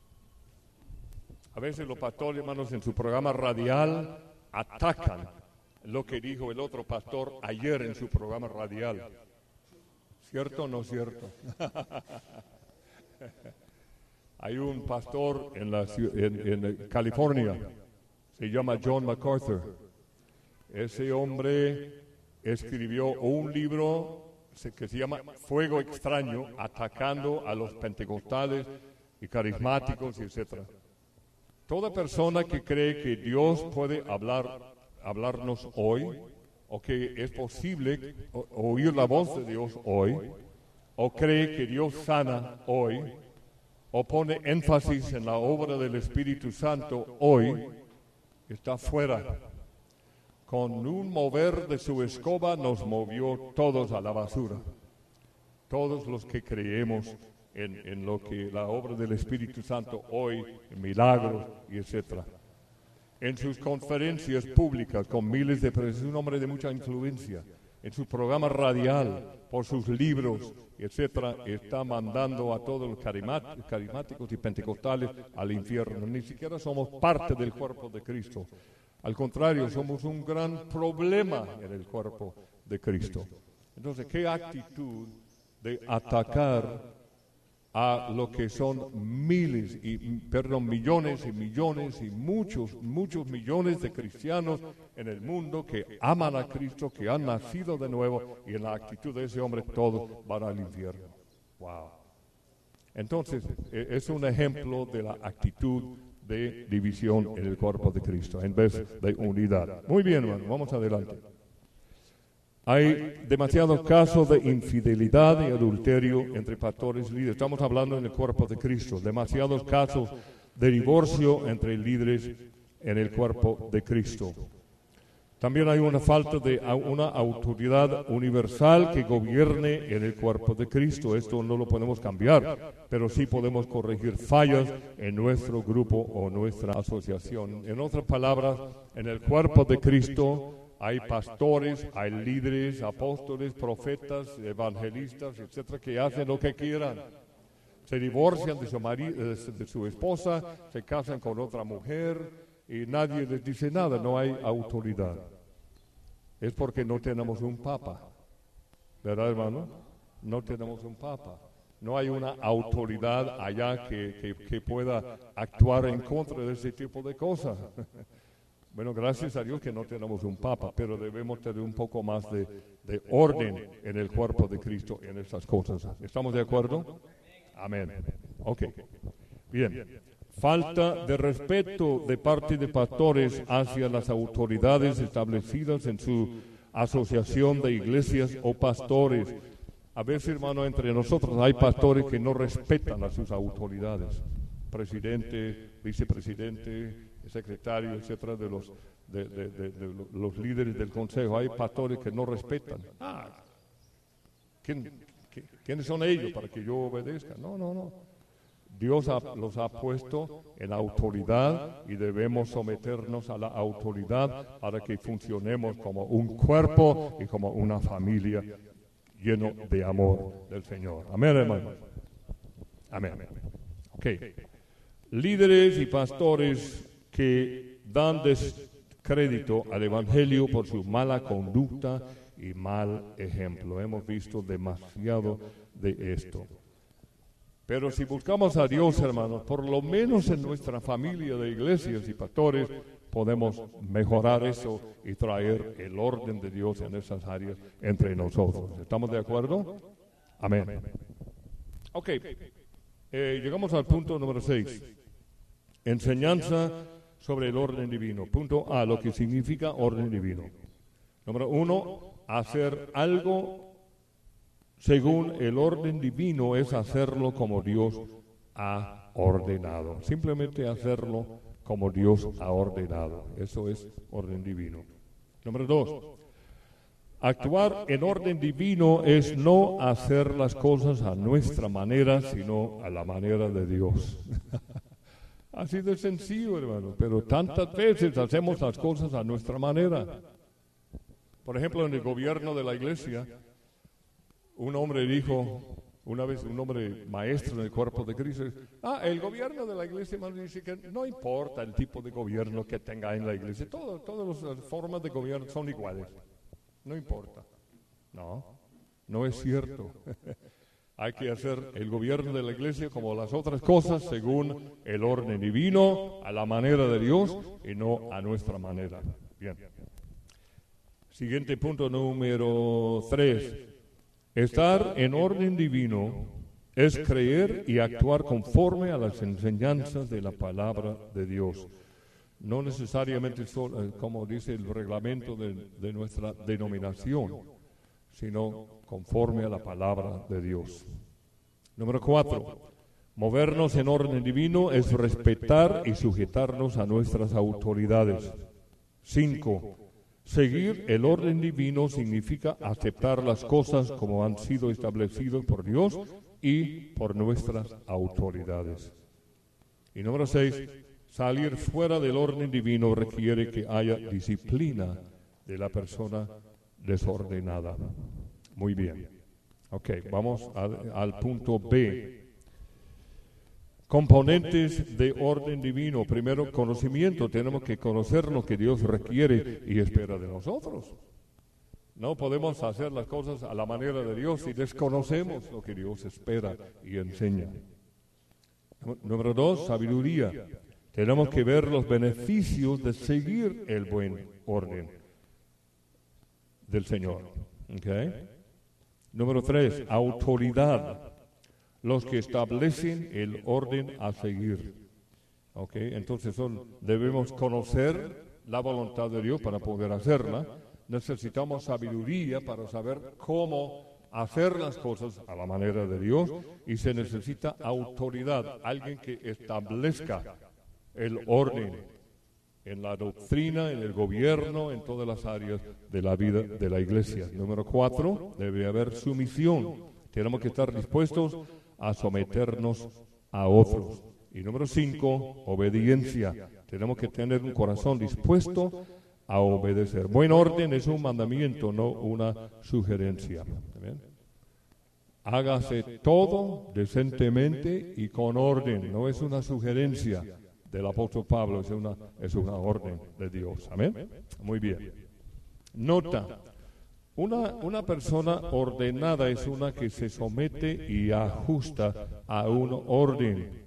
A veces los pastores, hermanos, en su programa radial atacan lo que dijo el otro pastor ayer en su programa radial. ¿Cierto o no cierto? Hay un pastor en, la, en, en California, se llama John MacArthur. Ese hombre escribió un libro que se llama Fuego Extraño, atacando a los pentecostales y carismáticos, etcétera. Toda persona que cree que Dios puede hablar, hablarnos hoy, o que es posible o, oír la voz de Dios hoy, o cree que Dios sana hoy, o pone énfasis en la obra del Espíritu Santo hoy, está fuera. Con un mover de su escoba nos movió todos a la basura. Todos los que creemos en, en lo que la obra del Espíritu Santo hoy, en milagros y etcétera. En sus conferencias públicas con miles de personas, es un hombre de mucha influencia. En su programa radial, por sus libros, etcétera, está mandando a todos los carismáticos y pentecostales al infierno. Ni siquiera somos parte del cuerpo de Cristo. Al contrario, somos un gran problema en el cuerpo de Cristo. Entonces, ¿qué actitud de atacar a lo que son miles, y, perdón, millones y millones y muchos, muchos millones de cristianos en el mundo que aman a Cristo, que han nacido de nuevo, y en la actitud de ese hombre todos van al infierno? Wow. Entonces, es un ejemplo de la actitud de división en el cuerpo de Cristo, en vez de unidad. Muy bien, hermano, vamos adelante. Hay demasiados casos de infidelidad y adulterio entre pastores y líderes. Estamos hablando en el cuerpo de Cristo. Demasiados casos de divorcio entre líderes en el cuerpo de Cristo. También hay una falta de una autoridad universal que gobierne en el cuerpo de Cristo. Esto no lo podemos cambiar, pero sí podemos corregir fallas en nuestro grupo o nuestra asociación. En otras palabras, en el cuerpo de Cristo hay pastores, hay líderes, apóstoles, profetas, evangelistas, etcétera, que hacen lo que quieran. Se divorcian de su, marido, de su esposa, se casan con otra mujer y nadie les dice nada, no hay autoridad. Es porque no tenemos un papa, ¿verdad, hermano? No tenemos un papa. No hay una autoridad allá que, que, que pueda actuar en contra de ese tipo de cosas. Bueno, gracias a Dios que no tenemos un papa, pero debemos tener un poco más de, de orden en el cuerpo de Cristo en estas cosas. ¿Estamos de acuerdo? Amén. Ok. Bien. Falta de respeto de parte de pastores hacia las autoridades establecidas en su asociación de iglesias o pastores. A veces, hermano, entre nosotros hay pastores que no respetan a sus autoridades. Presidente, vicepresidente, secretario, etcétera, de los, de, de, de, de los líderes del consejo. Hay pastores que no respetan. Ah, ¿quién, qué, ¿quiénes son ellos para que yo obedezca? No, no, no. Dios ha, los ha puesto en autoridad y debemos someternos a la autoridad para que funcionemos como un cuerpo y como una familia lleno de amor del Señor. Amén, hermanos. Amén. Ok. Líderes y pastores que dan descrédito al Evangelio por su mala conducta y mal ejemplo. Hemos visto demasiado de esto. Pero si buscamos a Dios, hermanos, por lo menos en nuestra familia de iglesias y pastores, podemos mejorar eso y traer el orden de Dios en esas áreas entre nosotros. ¿Estamos de acuerdo? Amén. Ok, eh, llegamos al punto número seis. Enseñanza sobre el orden divino. Punto A, lo que significa orden divino. Número uno, hacer algo según el orden divino es hacerlo como Dios ha ordenado. Simplemente hacerlo como Dios ha ordenado. Eso es orden divino. Número dos, actuar en orden divino es no hacer las cosas a nuestra manera, sino a la manera de Dios. Así de sencillo, hermano, pero tantas veces hacemos las cosas a nuestra manera. Por ejemplo, en el gobierno de la iglesia, un hombre dijo, una vez un hombre maestro en el cuerpo de Cristo, ah, el gobierno de la iglesia, hermano, dice que no importa el tipo de gobierno que tenga en la iglesia, todo, todas las formas de gobierno son iguales, no importa. No, no es cierto. hay que hacer el gobierno de la iglesia como las otras cosas según el orden divino, a la manera de Dios y no a nuestra manera. Bien. Siguiente punto número tres. Estar en orden divino es creer y actuar conforme a las enseñanzas de la palabra de Dios. No necesariamente solo, eh, como dice el reglamento de, de nuestra denominación, sino conforme a la palabra de Dios. Número cuatro, movernos en orden divino es respetar y sujetarnos a nuestras autoridades. Cinco, seguir el orden divino significa aceptar las cosas como han sido establecidas por Dios y por nuestras autoridades. Y número seis, salir fuera del orden divino requiere que haya disciplina de la persona desordenada. Muy bien. Ok, vamos a, al punto B. Componentes de orden divino. Primero, conocimiento. Tenemos que conocer lo que Dios requiere y espera de nosotros. No podemos hacer las cosas a la manera de Dios si desconocemos lo que Dios espera y enseña. Número dos, sabiduría. Tenemos que ver los beneficios de seguir el buen orden del Señor. ¿Okay? Número tres, autoridad. Los que establecen el orden a seguir. ¿Okay? Entonces son, debemos conocer la voluntad de Dios para poder hacerla. Necesitamos sabiduría para saber cómo hacer las cosas a la manera de Dios, y se necesita autoridad, alguien que establezca el orden en la doctrina, en el gobierno, en todas las áreas de la vida de la iglesia. Número cuatro, debe haber sumisión. Tenemos que estar dispuestos a someternos a otros. Y número cinco, obediencia. Tenemos que tener un corazón dispuesto a obedecer. Buen orden es un mandamiento, no una sugerencia. ¿Bien? Hágase todo decentemente y con orden, no es una sugerencia del apóstol Pablo, es una, es una orden de Dios. Amén. Muy bien. Nota, una, una persona ordenada es una que se somete y ajusta a un orden.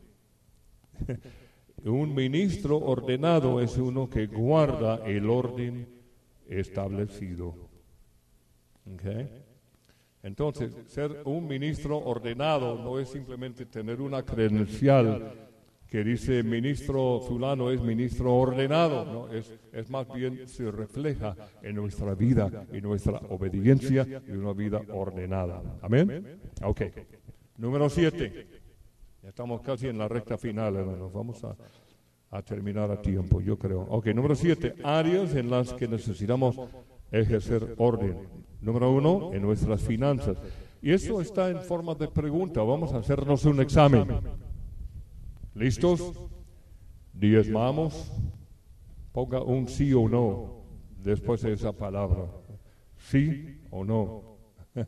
Un ministro ordenado es uno que guarda el orden establecido. ¿Okay? Entonces, ser un ministro ordenado no es simplemente tener una credencial que dice ministro fulano es ministro ordenado, ¿no? Es, es más bien se refleja en nuestra vida y nuestra obediencia y una vida ordenada. ¿Amén? Ok. Número siete. Ya estamos casi en la recta final, hermanos. Vamos a, a terminar a tiempo, yo creo. Ok, número siete. Áreas en las que necesitamos ejercer orden. Número uno, en nuestras finanzas. Y eso está en forma de pregunta. Vamos a hacernos un examen. ¿Listos? Diezmamos. Ponga un sí o no después de esa palabra. ¿Sí o no?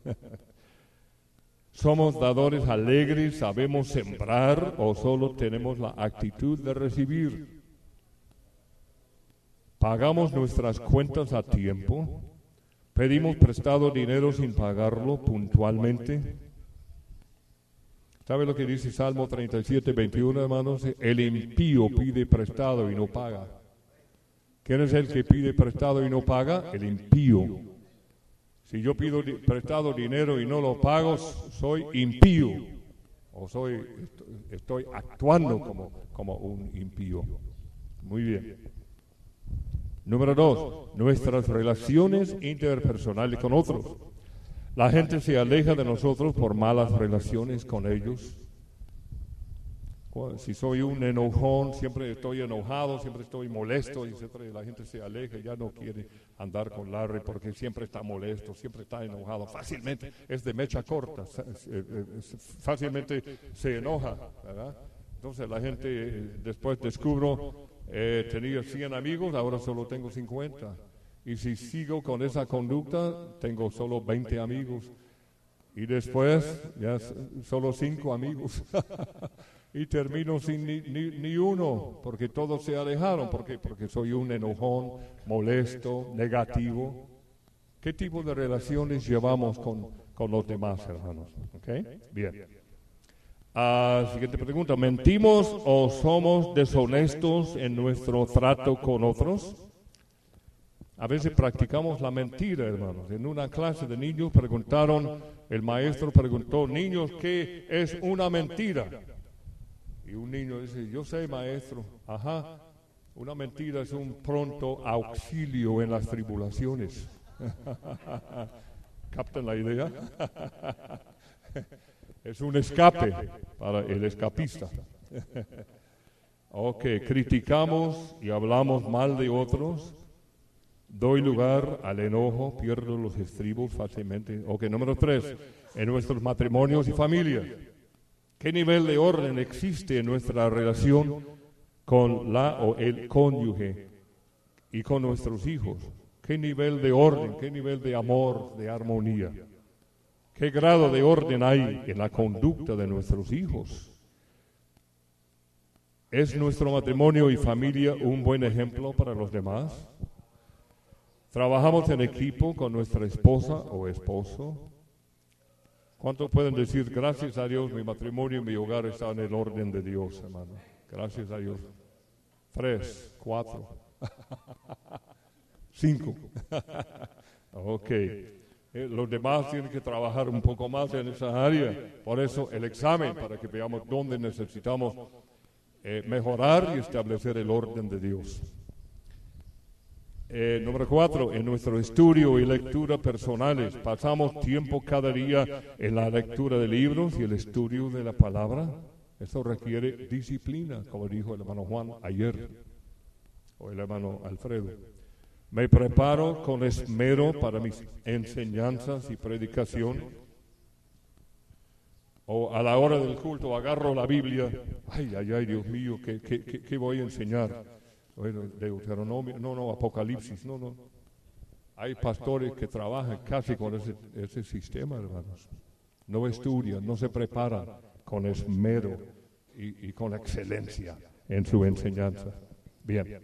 ¿Somos dadores alegres? ¿Sabemos sembrar o solo tenemos la actitud de recibir? ¿Pagamos nuestras cuentas a tiempo? ¿Pedimos prestado dinero sin pagarlo puntualmente? ¿Sabe lo que dice Salmo treinta y siete, veintiuno, hermanos? El impío pide prestado y no paga. ¿Quién es el que pide prestado y no paga? El impío. Si yo pido di- prestado dinero y no lo pago, soy impío. O soy, estoy actuando como, como un impío. Muy bien. Número dos, nuestras relaciones interpersonales con otros. La gente se aleja de nosotros por malas relaciones con ellos. Si soy un enojón, siempre estoy enojado, siempre estoy molesto, etcétera, y la gente se aleja, ya no quiere andar con Larry porque siempre está molesto, siempre está enojado, fácilmente es de mecha corta, fácilmente se enoja, ¿verdad? Entonces la gente después descubro, eh, tenía cien amigos, ahora solo tengo cincuenta, y si sigo con esa conducta, tengo solo veinte amigos, y después ya solo cinco amigos. Y termino sin ni, ni, ni uno, porque todos se alejaron. ¿Por qué? Porque soy un enojón, molesto, negativo. ¿Qué tipo de relaciones llevamos con, con los demás, hermanos. ¿Ok? Bien. Uh, siguiente pregunta. ¿Mentimos o somos deshonestos en nuestro trato con otros? A veces practicamos la mentira, hermanos. En una clase de niños preguntaron, el maestro preguntó, niños, ¿qué es una mentira? Y un niño dice, yo sé, maestro. Ajá, una mentira es un pronto auxilio en las tribulaciones. ¿Captan la idea? Es un escape para el escapista. Ok, criticamos y hablamos mal de otros. Doy lugar al enojo, pierdo los estribos fácilmente. Ok, número tres, en nuestros matrimonios y familias. ¿Qué nivel de orden existe en nuestra relación con la o el cónyuge y con nuestros hijos? ¿Qué nivel de orden, qué nivel de amor, de armonía? ¿Qué grado de orden hay en la conducta de nuestros hijos? ¿Es nuestro matrimonio y familia un buen ejemplo para los demás? ¿Trabajamos en equipo con nuestra esposa o esposo? ¿Cuántos pueden decir, gracias a Dios, mi matrimonio y mi hogar están en el orden de Dios, hermano? Gracias a Dios. Tres, cuatro, cinco. Ok. Eh, los demás tienen que trabajar un poco más en esa área. Por eso el examen, para que veamos dónde necesitamos eh, mejorar y establecer el orden de Dios. Eh, número cuatro, en nuestro estudio y lectura personales, pasamos tiempo cada día en la lectura de libros y el estudio de la palabra. Eso requiere disciplina, como dijo el hermano Juan ayer, o el hermano Alfredo. Me preparo con esmero para mis enseñanzas y predicación. O a la hora del culto agarro la Biblia. Ay, ay, ay, Dios mío, ¿qué, qué, qué, qué voy a enseñar? Bueno, Deuteronomio, no, no, Apocalipsis, no, no. Hay pastores que trabajan casi con ese, ese sistema, hermanos. No estudian, no se preparan con esmero y, y con excelencia en su enseñanza. Bien.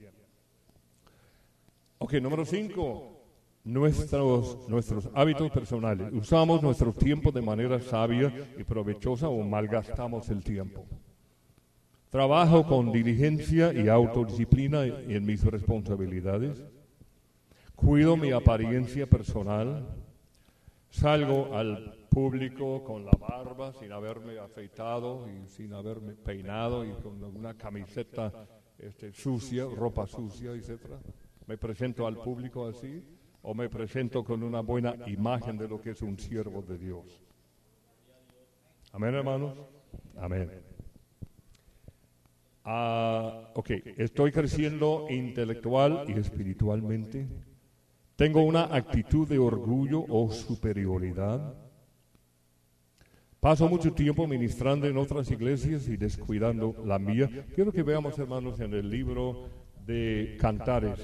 Ok, número cinco, nuestros, nuestros hábitos personales. ¿Usamos nuestro tiempo de manera sabia y provechosa o malgastamos el tiempo? Trabajo con diligencia y autodisciplina en mis responsabilidades. Cuido mi apariencia personal. Salgo al público con la barba sin haberme afeitado y sin haberme peinado y con una camiseta este, sucia, ropa sucia, etcétera. ¿Me presento al público así o me presento con una buena imagen de lo que es un siervo de Dios? Amén, hermanos. Amén. Uh, ok, estoy creciendo intelectual y espiritualmente. Tengo una actitud de orgullo o superioridad. Paso mucho tiempo ministrando en otras iglesias y descuidando la mía. Quiero que veamos, hermanos, en el libro de Cantares.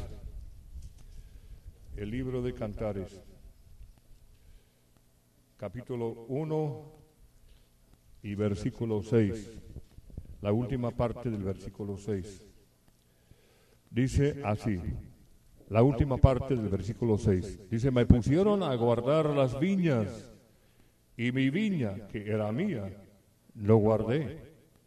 El libro de Cantares, capítulo uno y versículo seis. La última parte del versículo seis. Dice así, la última parte del versículo seis. Dice, me pusieron a guardar las viñas y mi viña, que era mía, lo guardé.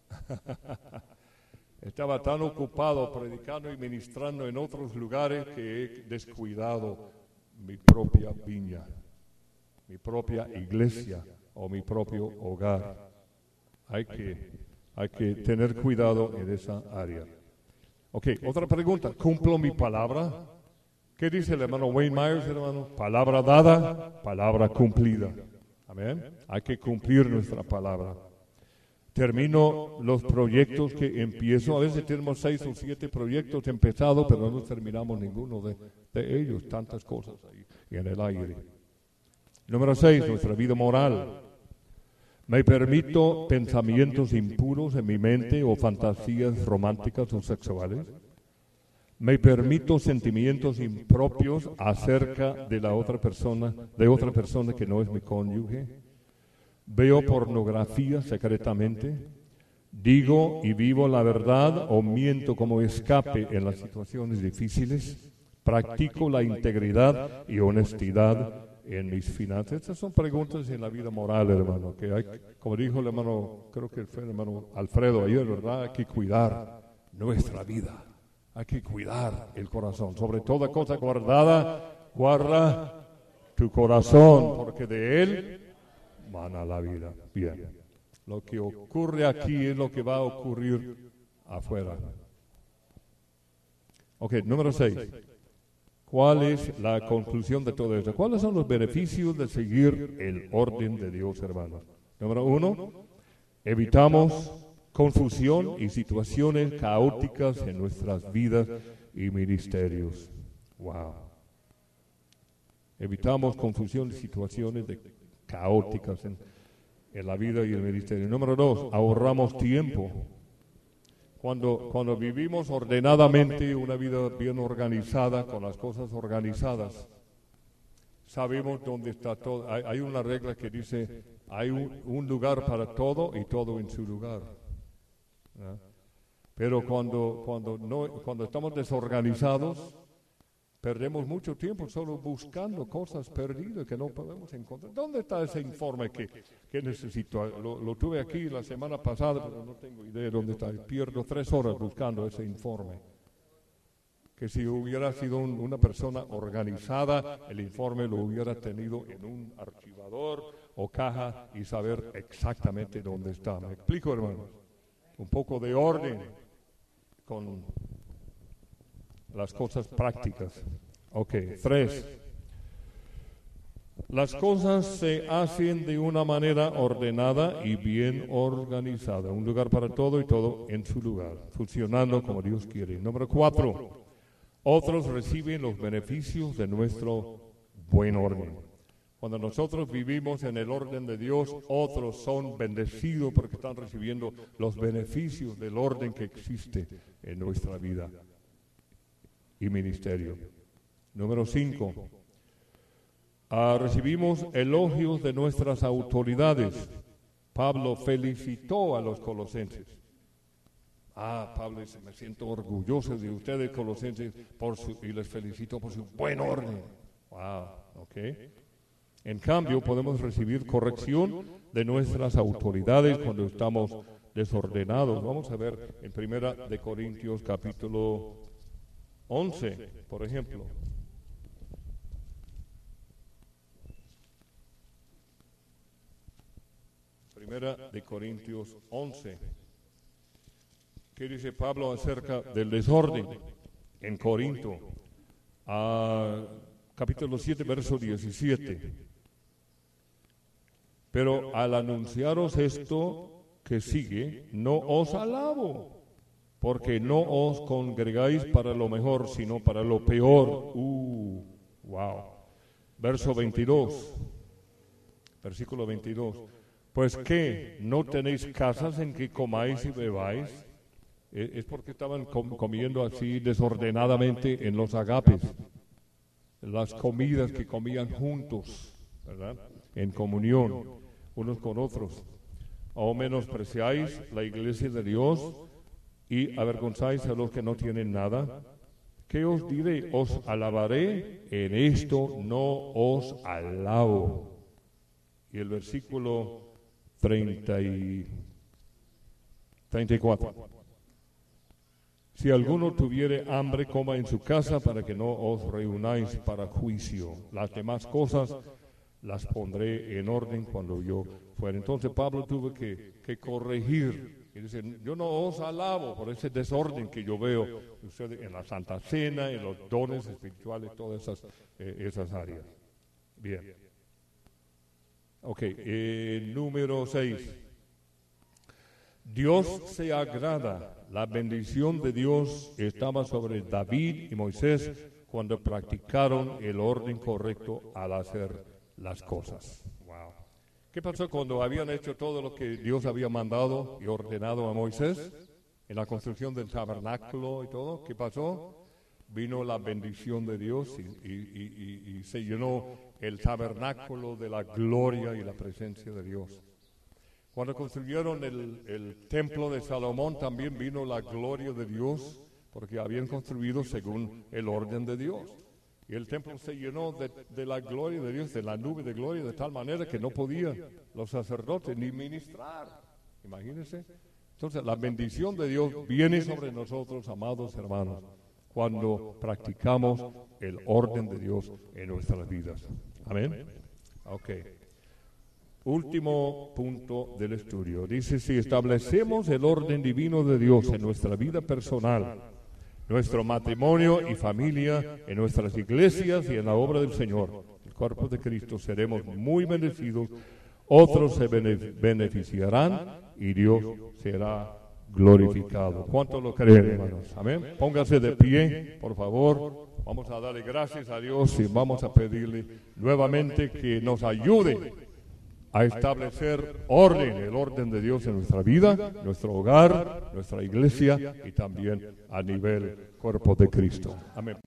Estaba tan ocupado predicando y ministrando en otros lugares que he descuidado mi propia viña, mi propia iglesia o mi propio hogar. Hay que... Hay que tener cuidado en esa área. Ok, otra pregunta. ¿Cumplo mi palabra? ¿Qué dice el hermano Wayne Myers, hermano? Palabra dada, palabra cumplida. Amén. Hay que cumplir nuestra palabra. Termino los proyectos que empiezo. A veces tenemos seis o siete proyectos empezados, pero no terminamos ninguno de, de ellos. Tantas cosas ahí en el aire. Número seis, nuestra vida moral. ¿Me permito pensamientos impuros en mi mente o fantasías románticas o sexuales? ¿Me permito sentimientos impropios acerca de la otra persona, de otra persona que no es mi cónyuge? ¿Veo pornografía secretamente? ¿Digo y vivo la verdad o miento como escape en las situaciones difíciles? ¿Practico la integridad y honestidad en mis finanzas? Estas son preguntas en la vida moral, hermano, que hay, como dijo el hermano, creo que fue el hermano Alfredo ayer, ¿verdad? Hay que cuidar nuestra vida, hay que cuidar el corazón. Sobre toda cosa guardada, guarda tu corazón, porque de él mana la vida. Bien, lo que ocurre aquí es lo que va a ocurrir afuera. Ok, número seis. ¿Cuál es la conclusión de todo esto? ¿Cuáles son los beneficios de seguir el orden de Dios, hermanos? Número uno, evitamos confusión y situaciones caóticas en nuestras vidas y ministerios. Wow. Evitamos confusión y situaciones de caóticas en, en la vida y el ministerio. Número dos, ahorramos tiempo. Cuando, cuando vivimos ordenadamente, una vida bien organizada, con las cosas organizadas, sabemos dónde está todo. Hay, hay una regla que dice, hay un, un lugar para todo y todo en su lugar. ¿No? Pero cuando, cuando, no, cuando estamos desorganizados, perdemos mucho tiempo solo buscando cosas perdidas que no podemos encontrar. ¿Dónde está ese informe que, que necesito? Lo, lo tuve aquí la semana pasada, pero no tengo idea de dónde está. Pierdo tres horas buscando ese informe. Que si hubiera sido un, una persona organizada, el informe lo hubiera tenido en un archivador o caja y saber exactamente dónde está. ¿Me explico, hermanos? Un poco de orden con las cosas prácticas. Ok, tres. Las cosas se hacen de una manera ordenada y bien organizada. Un lugar para todo y todo en su lugar, funcionando como Dios quiere. Número cuatro. Otros reciben los beneficios de nuestro buen orden. Cuando nosotros vivimos en el orden de Dios, otros son bendecidos porque están recibiendo los beneficios del orden que existe en nuestra vida y ministerio. Número cinco. Uh, recibimos elogios de nuestras autoridades. Pablo felicitó a los colosenses. Ah, Pablo dice, me siento orgulloso de ustedes, colosenses, por su, y les felicito por su buen orden. Wow, ok. En cambio, podemos recibir corrección de nuestras autoridades cuando estamos desordenados. Vamos a ver en Primera de Corintios capítulo once, por ejemplo. Primera de Corintios once. ¿Qué dice Pablo acerca del desorden en Corinto? Ah, capítulo siete, verso diecisiete. Pero al anunciaros esto que sigue, no os alabo, porque no os congregáis para lo mejor, sino para lo peor. Uh, wow. Verso veintidós. Versículo veintidós. Pues que no tenéis casas en que comáis y bebáis. Es porque estaban com- comiendo así desordenadamente en los agapes. Las comidas que comían juntos, ¿verdad? En comunión unos con otros. O menospreciáis la iglesia de Dios y avergonzáis a los que no tienen nada. ¿Qué os diré? Os alabaré, en esto no os alabo. Y el versículo treinta y treinta y cuatro. Si alguno tuviere hambre, coma en su casa, para que no os reunáis para juicio. Las demás cosas las pondré en orden cuando yo fuera. Entonces Pablo tuvo que, que corregir. Y dice, yo no os alabo por ese desorden que yo veo ustedes en la Santa Cena, en los dones espirituales, todas esas, eh, esas áreas. Bien. Ok, eh, número seis. Dios se agrada. La bendición de Dios estaba sobre David y Moisés cuando practicaron el orden correcto al hacer las cosas. Wow. ¿Qué pasó cuando habían hecho todo lo que Dios había mandado y ordenado a Moisés en la construcción del tabernáculo y todo? ¿Qué pasó? Vino la bendición de Dios y, y, y, y, y se llenó el tabernáculo de la gloria y la presencia de Dios. Cuando construyeron el, el templo de Salomón también vino la gloria de Dios porque habían construido según el orden de Dios. y el templo se llenó de, de la gloria de Dios, de la nube de gloria, de tal manera que no podían los sacerdotes ni ministrar. Imagínense. Entonces, la bendición de Dios viene sobre nosotros, amados hermanos, cuando practicamos el orden de Dios en nuestras vidas. Amén. Ok. Último punto del estudio. Dice, si establecemos el orden divino de Dios en nuestra vida personal, nuestro matrimonio y familia, en nuestras iglesias y en la obra del Señor, el cuerpo de Cristo, seremos muy bendecidos, otros se beneficiarán y Dios será glorificado. ¿Cuántos lo creen, hermanos? Amén. Pónganse de pie, por favor. Vamos a darle gracias a Dios y vamos a pedirle nuevamente que nos ayude a establecer orden, el orden de Dios en nuestra vida, nuestro hogar, nuestra iglesia y también a nivel cuerpo de Cristo. Amén.